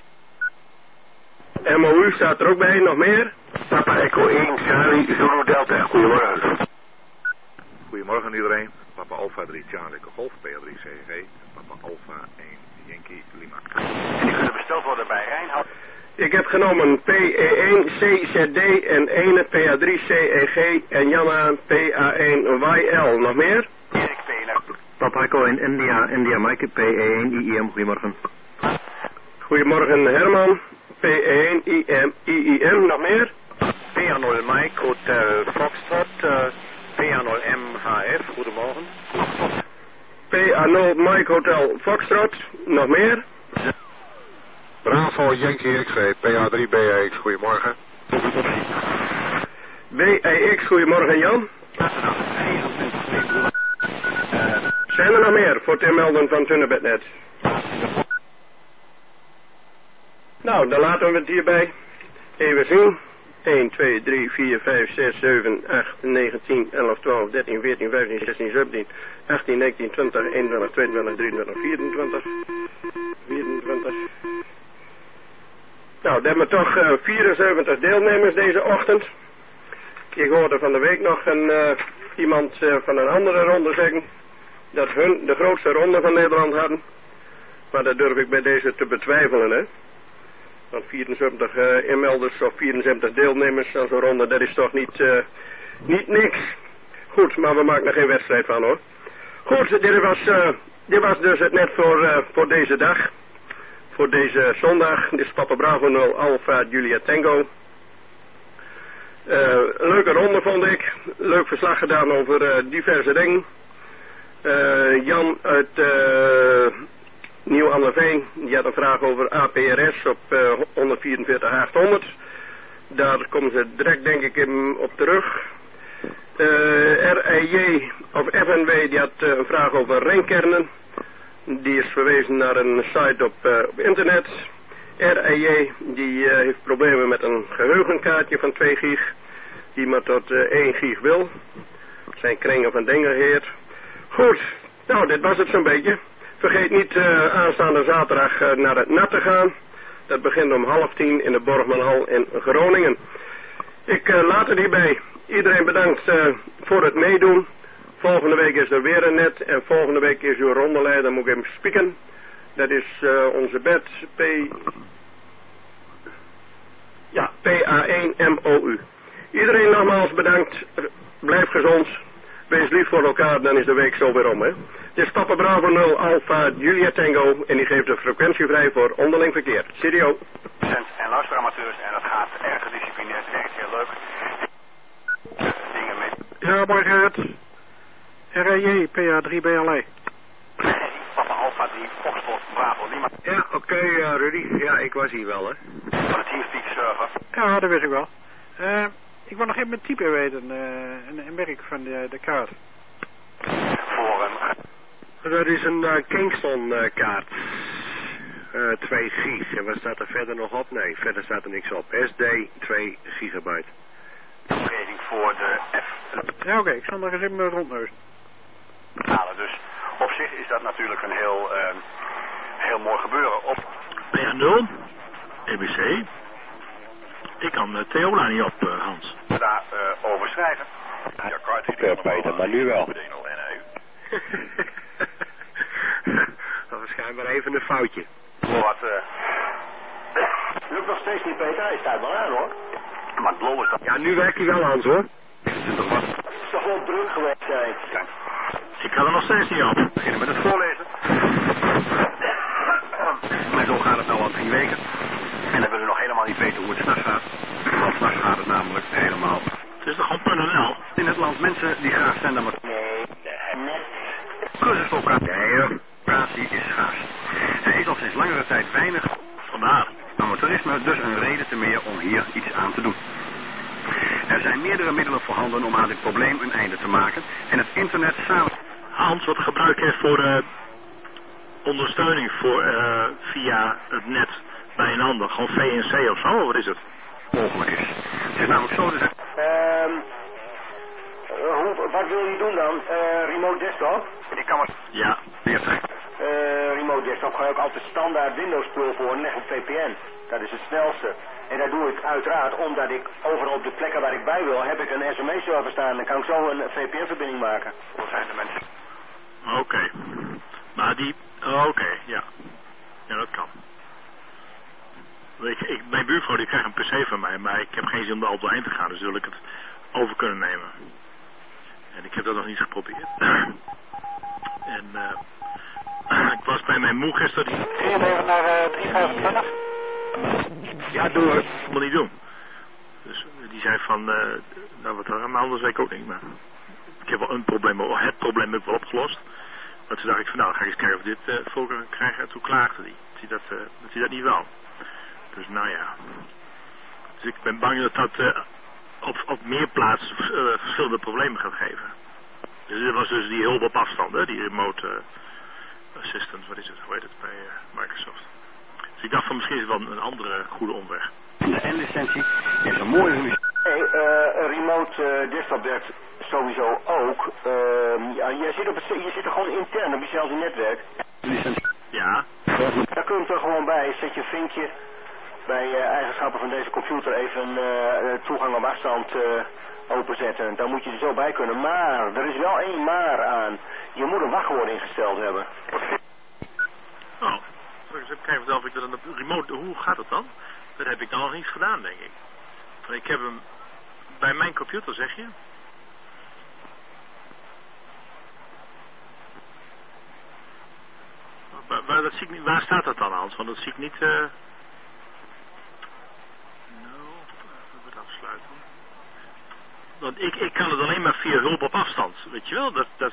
MOU staat er ook bij, nog meer? Papa Echo 1, Charlie, Zulu Delta. Goedemorgen. Goedemorgen iedereen. Papa Alpha 3 Charlie Golf, PA3 CG. Papa Alpha 1 Yankee Lima. En die kunnen besteld worden bij Rijnhout. Ik heb genomen PE1 CZD en 1 PA3 CEG en Janna PA1 YL. Nog meer? Papa Echo in India Mike PE1 IEM. Goedemorgen. Goedemorgen Herman. P1 IEM. Nog meer? PA0 Mike Hotel Foxtrot. PA0 MHF. Goedemorgen. PA0 Mike Hotel Foxtrot. Nog meer? Bravo Yankee X-ray, PA3 BAX, goedemorgen. BAX, goedemorgen Jan. Zijn er nog meer voor het inmelden van Tunnebednet? Nou, dan laten we het hierbij. Even zien. 1, 2, 3, 4, 5, 6, 7, 8, 9, 10, 11, 12, 13, 14, 15, 16, 17, 18, 19, 20, 21, 22, 23, 24. 24. Nou, dan hebben we toch 74 deelnemers deze ochtend. Ik hoorde van de week nog iemand van een andere ronde zeggen dat hun de grootste ronde van Nederland hadden. Maar dat durf ik bij deze te betwijfelen, hè. Want 74 inmelders of 74 deelnemers aan zo'n ronde, dat is toch niet niks. Goed, maar we maken er geen wedstrijd van, hoor. Goed, dit was dus het net voor deze dag. Voor deze zondag. Dit is Papa Bravo 0 Alpha Julia Tango. Leuke ronde vond ik. Leuk verslag gedaan over diverse dingen. Jan uit Nieuw-Ammerveen, die had een vraag over APRS op 144.800. Daar komen ze direct denk ik op terug. RIJ of FNW die had een vraag over ringkernen. Die is verwezen naar een site op internet. RIJ die heeft problemen met een geheugenkaartje van 2 gig. Die maar tot 1 gig wil. Zijn kringen van Dengerheer. Goed, nou dit was het zo'n beetje. Vergeet niet aanstaande zaterdag naar het NAT te gaan. Dat begint om 9:30 in de Borgmanhal in Groningen. Ik laat het hierbij. Iedereen bedankt voor het meedoen. Volgende week is er weer een net. En volgende week is uw rondeleider, moet ik hem spieken. Dat is onze bed PA1MOU. Iedereen nogmaals bedankt blijf gezond. Wees lief voor elkaar, dan is de week zo weer om, hè. Dit is Papa Bravo 0 Alpha Julia Tango en die geeft de frequentie vrij voor onderling verkeer. Cheerio. En luisteramateurs en dat gaat erg gedisciplineerd en echt heel leuk. Dingen met... Ja, morgen het. RAJ, PA3BLE. Papa Alpha 3, Foxtrot, Bravo, Lima. Ja, oké, Rudy. Ja, ik was hier wel, hè. Van de Teamspeak server. Ja, dat wist ik wel. Ik wil nog even mijn type weten, een merk van de kaart. Voor een... Dat is een Kingston kaart. 2 gig. En wat staat er verder nog op? Nee, verder staat er niks op. SD 2 gigabyte. Omgeving voor de F. Ja, oké, ik zal nog eens even rondneuzen. Dus op zich is dat natuurlijk een heel mooi gebeuren. PA0, EBC. Ik kan Theola niet op, Hans. Daar over schrijven. Ja, Peter, maar nu wel. Dat was schijnbaar even een foutje. Wat, lukt nog steeds niet, Peter. Hij staat wel aan, hoor. Maar het blauw is dat... Ja, nu werkt hij wel, Hans, hoor. Het is toch wel druk geweest, zei ik. Ik kan er nog steeds niet op. We beginnen met het voorlezen. Maar zo gaat het nou al 3 weken. En dan willen we nog helemaal niet weten hoe het straks gaat. Want straks gaat het namelijk helemaal. Het is toch gewoon .nl? In het land mensen die graag zenden maar... Nee. Cursus op operatie is schaars. Er is al sinds langere tijd weinig... Vandaar. Amateurisme, dus een reden te meer om hier iets aan te doen. Er zijn meerdere middelen voorhanden om aan dit probleem een einde te maken. En het internet samen... Hans, wat gebruik je voor ondersteuning voor, via het net bij een ander? Gewoon VNC of zo, wat is het? Mogelijk is. Het is namelijk zo... Dus... wat wil je doen dan? Remote desktop? Ik kan maar... Ja. Remote desktop ga ik altijd standaard Windows spul voor en leg op VPN. Dat is het snelste. En dat doe ik uiteraard omdat ik overal op de plekken waar ik bij wil, heb ik een SMA-server staan. Dan kan ik zo een VPN-verbinding maken. Dat zijn de mensen. Oké. Maar die... Oké, ja. Ja, dat kan. Mijn buurvrouw die krijgt een PC van mij, maar ik heb geen zin om er al doorheen te gaan, dus wil ik het over kunnen nemen. En ik heb dat nog niet geprobeerd. En ik was bij mijn moe gisteren... Die... Kun je even naar 325? Ja, doe het. Dat moet niet doen. Dus die zei van, nou wat er anders weet ik ook niet, maar ik heb wel een probleem, het probleem heb ik wel opgelost. Maar toen dacht ik van, nou ga ik eens kijken of dit voor kan krijgen. En toen klaagde hij dat hij dat niet wou. Dus nou ja. Dus ik ben bang dat dat op meer plaatsen verschillende problemen gaat geven. Dus dit was dus die hulp op afstand, hè? Die remote assistant, wat is het, hoe heet het bij Microsoft. Dus ik dacht van misschien is het wel een andere goede omweg. De N-licentie is een mooie... remote desktop werkt sowieso ook. Je zit er gewoon intern op jezelfde netwerk. Ja. Daar kun je er gewoon bij. Zet je vinkje bij eigenschappen van deze computer even toegang op afstand openzetten. Dan moet je er zo bij kunnen. Maar, er is wel één maar aan. Je moet een wachtwoord ingesteld hebben. Oh, ik eens even kijken of ik dat een remote... Hoe gaat het dan? Dat heb ik dan nog niet gedaan, denk ik. Ik heb hem bij mijn computer, zeg je? Dat zie ik niet, waar staat dat dan, Hans? Want dat zie ik niet... Nou, even het afsluiten. Want ik kan het alleen maar via hulp op afstand. Weet je wel? Dat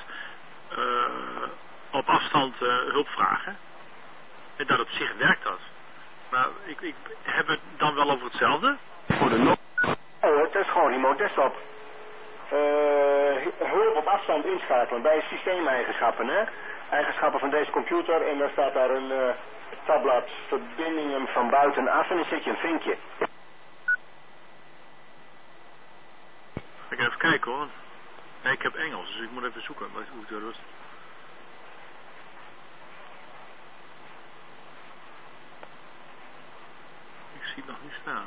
op afstand hulp vragen. En dat op zich werkt dat. Maar ik heb het dan wel over hetzelfde? Voor de oh, het is gewoon remote desktop. Hulp op afstand inschakelen bij systeemeigenschappen, hè? Eigenschappen van deze computer en dan staat daar een tabblad verbindingen van buitenaf en dan zet je een vinkje. Ik ga even kijken hoor. Nee, ik heb Engels, dus ik moet even zoeken hoe het is. Ik zie het nog niet staan.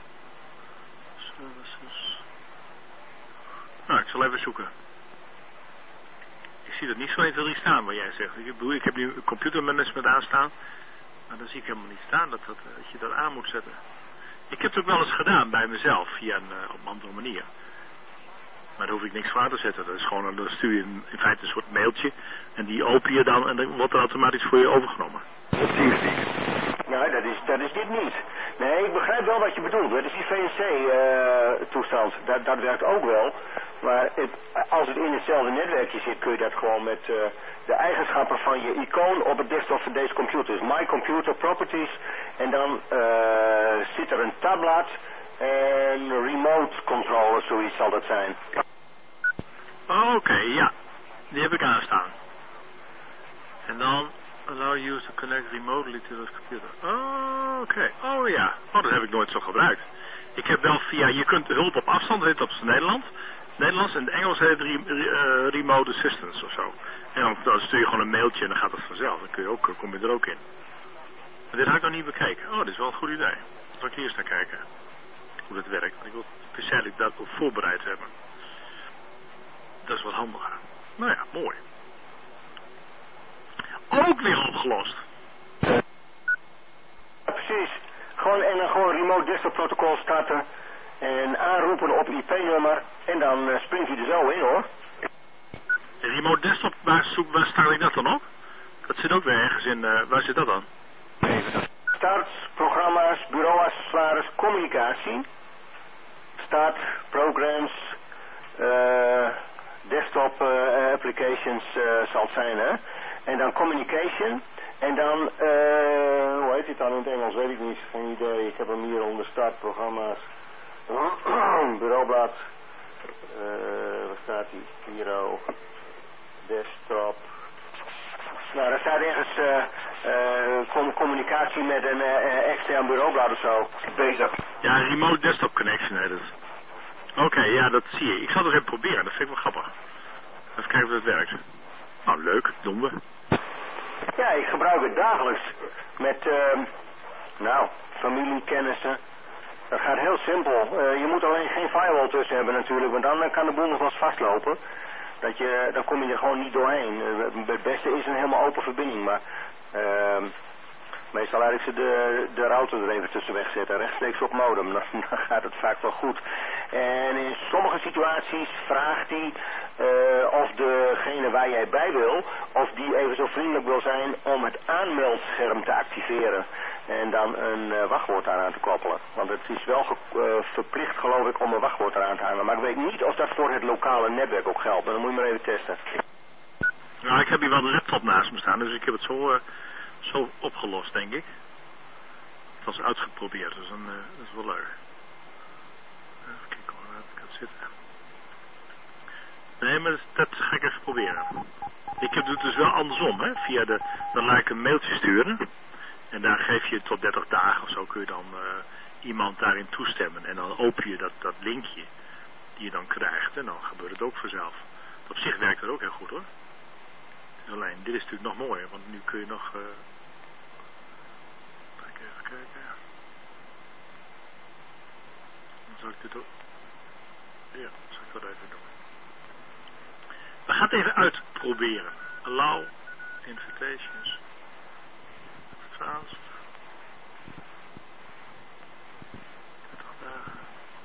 Services. Nou, ik zal even zoeken. Ik zie dat niet zo 1, 2, 3 staan wat jij zegt. Ik heb nu computermanagement aanstaan. Maar dan zie ik helemaal niet staan dat je dat aan moet zetten. Ik heb het ook wel eens gedaan bij mezelf. Via op een andere manier. Maar daar hoef ik niks voor aan te zetten. Dat is gewoon, dan stuur je in feite een soort mailtje. En die open je dan en dan wordt er automatisch voor je overgenomen. Ja, dat is dit niet. Nee, ik begrijp wel wat je bedoelt. Dat is die VNC-toestand. Dat werkt ook wel. Maar als het in hetzelfde netwerkje zit, kun je dat gewoon met de eigenschappen van je icoon op het desktop van deze computer. Dus My Computer Properties. En dan zit er een tabblad en remote controller, zoiets zal dat zijn. Oké, ja. Die heb ik aanstaan. En dan allow you to connect remotely to the computer. Oké. Oh ja. Oh, dat heb ik nooit zo gebruikt. Ik heb wel via, je kunt hulp op afstand, heet op het Nederlands en het Engels heet remote assistance of zo. En dan stuur je gewoon een mailtje en dan gaat het vanzelf. Dan kom je er ook in. Maar dit had ik nog niet bekeken. Oh, dit is wel een goed idee. Dan zal ik hier eens naar kijken. Hoe dat werkt. Ik wil speciaal dat ook voorbereid hebben. Dat is wat handiger. Nou ja, mooi. Ook weer opgelost. Ja, precies. En dan gewoon remote desktop protocol starten. En aanroepen op IP-nummer. En dan springt hij er zo in, hoor. En remote desktop, waar staat ik dat dan op? Dat zit ook weer ergens in. Waar zit dat dan? Start, programma's, bureauaccessoires, communicatie. Start, programs, desktop applications zal het zijn, hè. En dan communication. En dan, hoe heet dit dan in het Engels? Weet ik niet. Geen idee. Ik heb hem hier onder start, programma's. Bureaublad. Waar staat die? Bureau. Desktop. Nou, daar staat ergens communicatie met een extern bureaublad of zo. Bezig. Ja, remote desktop connection heet het. Oké, ja, dat zie je. Ik zal het eens even proberen. Dat vind ik wel grappig. Even kijken of het werkt. Nou, leuk. Doen we. Ja, ik gebruik het dagelijks. Met, familie, kennissen. Dat gaat heel simpel. Je moet alleen geen firewall tussen hebben natuurlijk, want dan kan de boel nog wel eens vastlopen. Dan kom je er gewoon niet doorheen. Het beste is een helemaal open verbinding, maar meestal laat ik ze de router er even tussen wegzetten, rechtstreeks op modem. Dan gaat het vaak wel goed. En in sommige situaties vraagt hij of degene waar jij bij wil, of die even zo vriendelijk wil zijn om het aanmeldscherm te activeren. En dan een wachtwoord aan te koppelen. Want het is wel verplicht, geloof ik, om een wachtwoord eraan te hangen. Maar ik weet niet of dat voor het lokale netwerk ook geldt. Maar dan moet je maar even testen. Nou, ik heb hier wel de laptop naast me staan, dus ik heb het zo opgelost, denk ik. Het was uitgeprobeerd, dus dat is wel leuk. Even kijken hoe het kan zitten. Nee, maar dat ga ik even proberen. Ik heb het dus wel andersom, hè. Dan laat ik een mailtje sturen. En daar geef je tot 30 dagen of zo kun je dan iemand daarin toestemmen. En dan open je dat linkje die je dan krijgt. En dan gebeurt het ook vanzelf. Op zich werkt het ook heel goed, hoor. Het is alleen, dit is natuurlijk nog mooier. Want nu kun je nog... even kijken. Dan zal ik dit ook... Ja, zal ik dat even doen. We gaan het even uitproberen. Allow invitations. Frans. 30 dagen.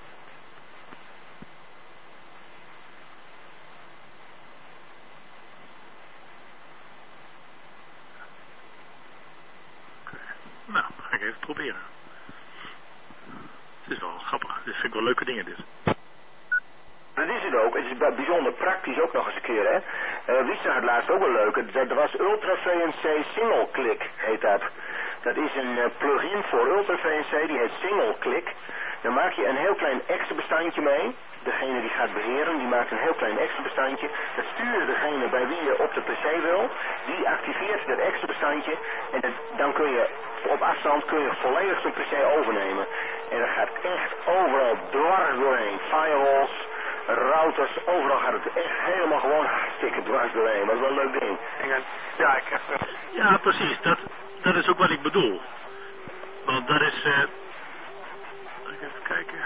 Oké. Nou, ga ik even proberen. Het is wel grappig. Dit vind ik wel leuke dingen, dit. Dat is het ook. Het is bijzonder praktisch ook nog eens een keer, hè. Wie zag het laatst ook wel leuk. Dat was Ultra VNC Single Click, heet dat. Dat is een plugin voor Ultra VNC, die heet Single Click. Dan maak je een heel klein extra bestandje mee. Degene die gaat beheren, die maakt een heel klein extra bestandje. Dat stuurt degene bij wie je op de PC wil. Die activeert dat extra bestandje. En dan kun je op afstand volledig zo'n PC overnemen. En dat gaat echt overal dwars doorheen. Firewalls, routers, overal gaat het echt helemaal gewoon hartstikke dwars doorheen. Dat is wel een leuk ding. Ja, ik heb... Ja, precies. Dat is ook wat ik bedoel. Want dat is... Even kijken.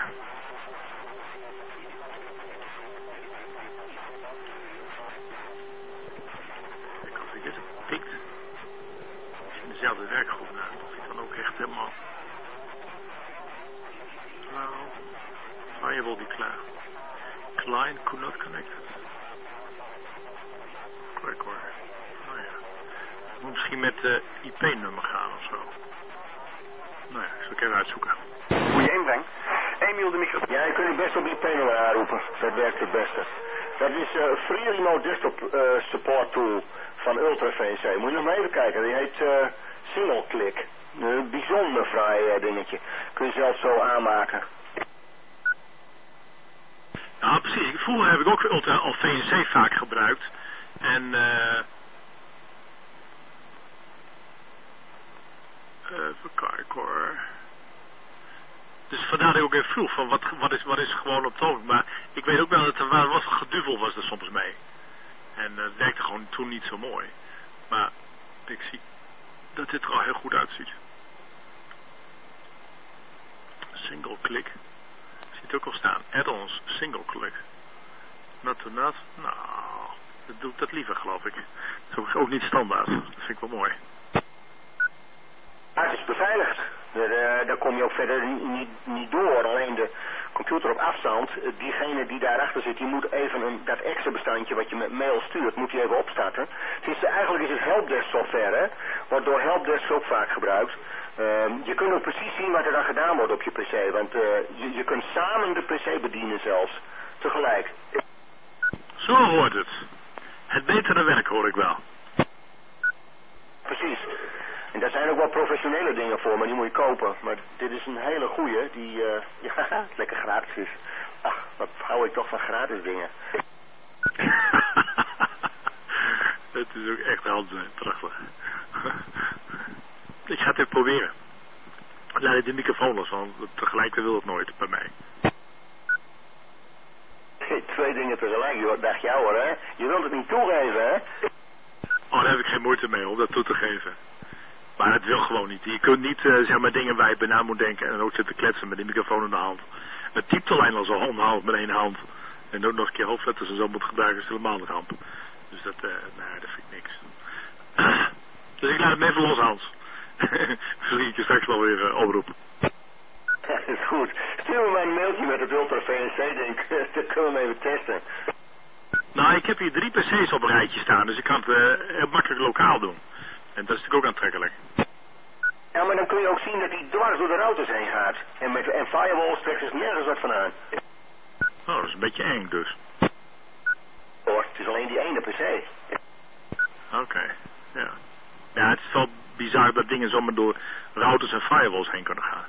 Kijk of ik dit pikt. Als je in dezelfde werkgroep naar, of ik dan ook echt helemaal... Nou, firewall die klaar. line could not connect. Kijk hoor. Nou ja. Het moet misschien met IP-nummer gaan of zo. Nou ja, ik zal het even uitzoeken. Goeie inbreng. Emiel de microfoon. Ja, je kunt het best op IP-nummer aanroepen. Dat werkt het beste. Dat is Free Remote Desktop Support Tool van Ultra VNC. Moet je nog maar even kijken. Die heet Single Click. Een bijzonder fraai dingetje. Kun je zelf zo aanmaken. Nou precies. Vroeger heb ik ook Ultra of VNC vaak gebruikt. En even kijken hoor. Dus vandaar dat ik ook even vroeg van wat is gewoon op het ogenblik. Maar ik weet ook wel dat er wat geduvel was er soms mee. En het werkte gewoon toen niet zo mooi. Maar ik zie dat dit er al heel goed uitziet. Single click. Ziet ook al staan. Add-ons, single click. Not to not. Nou, dat doe ik dat liever geloof ik. Dat is ook niet standaard. Dat vind ik wel mooi. Het is beveiligd. Daar kom je ook verder niet door. Alleen de computer op afstand, diegene die daarachter zit, die moet even dat extra bestandje wat je met mail stuurt, moet je even opstarten. Eigenlijk is het helpdesk software, hè? Wordt door helpdesk ook vaak gebruikt. Je kunt ook precies zien wat er dan gedaan wordt op je pc, want je kunt samen de pc bedienen zelfs, tegelijk. Zo hoort het. Het betere werk hoor ik wel. Precies. En daar zijn ook wel professionele dingen voor, maar die moet je kopen. Maar dit is een hele goeie, die ja, lekker gratis is. Ach, wat hou ik toch van gratis dingen. Het is ook echt handig, prachtig. Ik ga het even proberen. Laat ik de microfoon los, want tegelijk wil het nooit bij mij. Twee dingen tegelijk, joh. Dacht jou hoor, hè? Je wilt het niet toegeven, hè? Oh, daar heb ik geen moeite mee om dat toe te geven. Maar het wil gewoon niet. Je kunt niet zeg maar dingen waar je bij na moet denken en ook zitten kletsen met die microfoon in de hand. Het typt alleen al zo onhandig met één hand. En ook nog een keer hoofdletters en zo moet gebruiken is helemaal een ramp. Dus dat, nee, dat vind ik niks. Dus ik laat het even los, Hans. Misschien je straks wel weer oproepen. Dat is goed. Stuur me maar een mailtje met het Ultra VNC, denk ik. Dat kunnen we even testen. Nou, ik heb hier 3 PC's op een rijtje staan, dus ik kan het heel makkelijk lokaal doen. En dat is natuurlijk ook aantrekkelijk. Ja, maar dan kun je ook zien dat hij dwars door de routers heen gaat. En firewalls trekt er nergens wat van aan. Oh, dat is een beetje eng dus. Hoor, het is alleen die ene PC. Oké, ja. Ja, het is wel bizar dat dingen zomaar door routers en firewalls heen kunnen gaan.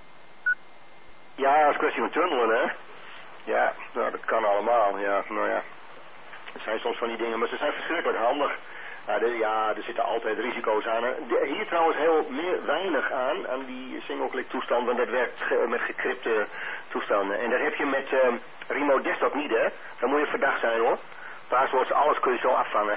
Ja, als kwestie van tunnelen, hè. Ja, nou, dat kan allemaal, ja, nou ja. Er zijn soms van die dingen, maar ze zijn verschrikkelijk handig. Ja, er zitten altijd risico's aan. Hier trouwens heel weinig aan die single-click toestand, want dat werkt met gecrypte toestanden. En dat heb je met remote desktop niet, hè. Dan moet je verdacht zijn, hoor. Passwords, alles kun je zo afvangen.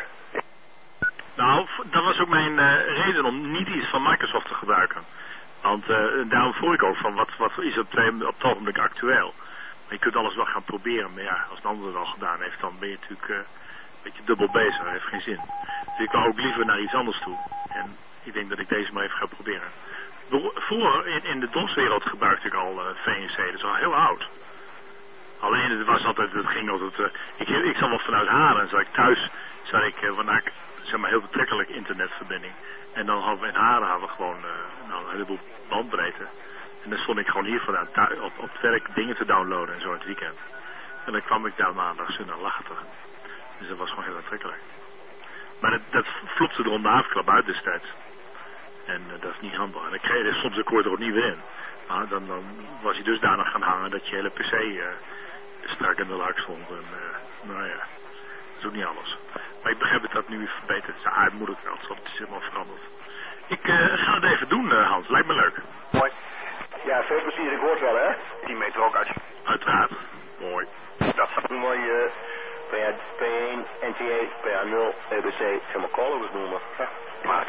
Nou, dat was ook mijn reden om niet iets van Microsoft te gebruiken. Want daarom vroeg ik ook van wat is op het ogenblik actueel. Maar je kunt alles wel gaan proberen, maar ja, als een ander het al gedaan heeft, dan ben je natuurlijk een beetje dubbel bezig, dat heeft geen zin. Dus ik wou ook liever naar iets anders toe. En ik denk dat ik deze maar even ga proberen. Vroeger in de DOS-wereld gebruikte ik al VNC, dat is al heel oud. Alleen het was altijd, het ging altijd, ik zat wel vanuit Haren, zat ik thuis, wanneer ik zeg maar heel betrekkelijk internetverbinding. En dan hadden we in Haren hadden we gewoon een heleboel bandbreedte. En dan stond ik gewoon hier vandaan op het werk dingen te downloaden en zo in het weekend. En dan kwam ik daar maandags in en lag het er. Dus dat was gewoon heel aantrekkelijk. Maar dat flopte er om de havenklap uit destijds. En dat is niet handig. En ik kreeg soms een koord er ook niet weer in. Maar dan was hij dus daarna gaan hangen dat je hele pc strak in de lak stond. En nou ja, dat is ook niet alles. Maar ik begrijp dat nu verbeterd is. Het moet ook wel, het is helemaal veranderd. Ik ga het even doen, Hans. Lijkt me leuk. Mooi. Ja, veel plezier. Ik hoor het wel, hè? Die meter ook uit. Uiteraard. Mooi. Dat is een mooie P1, NTA, PA0, EBC, helemaal callovers noemen. Maar.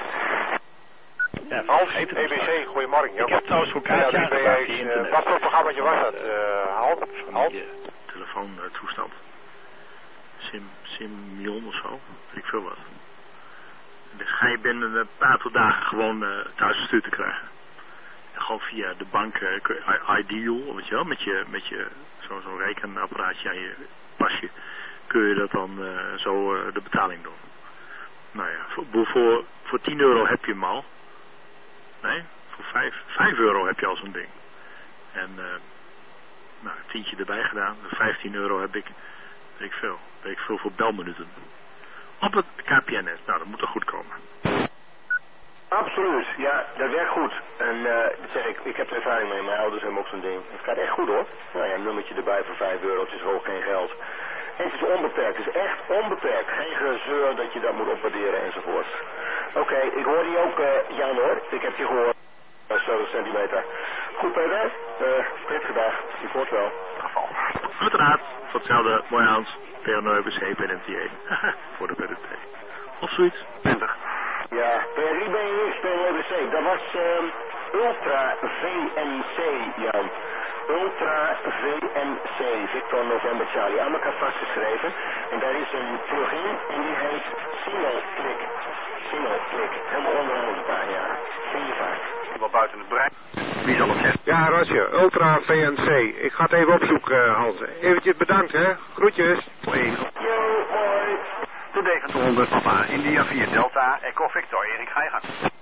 Ja, Hans, EBC, goedemorgen. Ik heb trouwens voor kaartje aangevraagd. Wat voor programmaatje was dat? Halt? Telefoontoestand. Simion of zo. Weet ik veel wat. Dus ga je binnen een aantal dagen gewoon thuis gestuurd te krijgen. En gewoon via de bank Ideal, weet je wel, met je zo'n rekenapparaatje aan je kun je dat dan zo de betaling doen. Nou ja, voor 10 euro heb je hem al. Nee, voor 5 euro heb je al zo'n ding. En nou, een tientje erbij gedaan. De 15 euro heb ik, weet ik veel voor belminuten. Op het KPNS. Nou, dat moet er goed komen. Absoluut, ja, dat werkt goed. En dat zeg ik heb er ervaring mee, mijn ouders hebben ook zo'n ding. Het gaat echt goed hoor. Nou ja, een nummertje erbij voor 5 euro, het is hoog geen geld. En het is onbeperkt, het is echt onbeperkt. Geen gezeur dat je dat moet opwaarderen enzovoort. Oké, ik hoor die ook, Jan hoor. Ik heb je gehoord. 70 centimeter. Goed Peter, prettige dag. Je hoort wel. Geval. Uiteraard, voor hetzelfde, mooi Hans. PNOBC, PNMTA. Voor de PDT. Of zoiets. 20. Ja, wie ben je niks, PNOBC? Dat was Ultra VNC, Jan. Ultra VNC, Victor November Charlie. Aan elkaar vastgeschreven. En daar is een plugin en die heet SingleClick. SingleClick. Helemaal onderaan de pagina. Vind je vaak. Wel buiten het brein. Wie zal het zeggen? Ja, Roger, Ultra VNC. Ik ga het even opzoeken, Hans. Eventjes bedankt, hè. Groetjes. Yo, hoi. De Deventer 100, Papa, India 4 Delta, Echo Victor, Erik Geiger.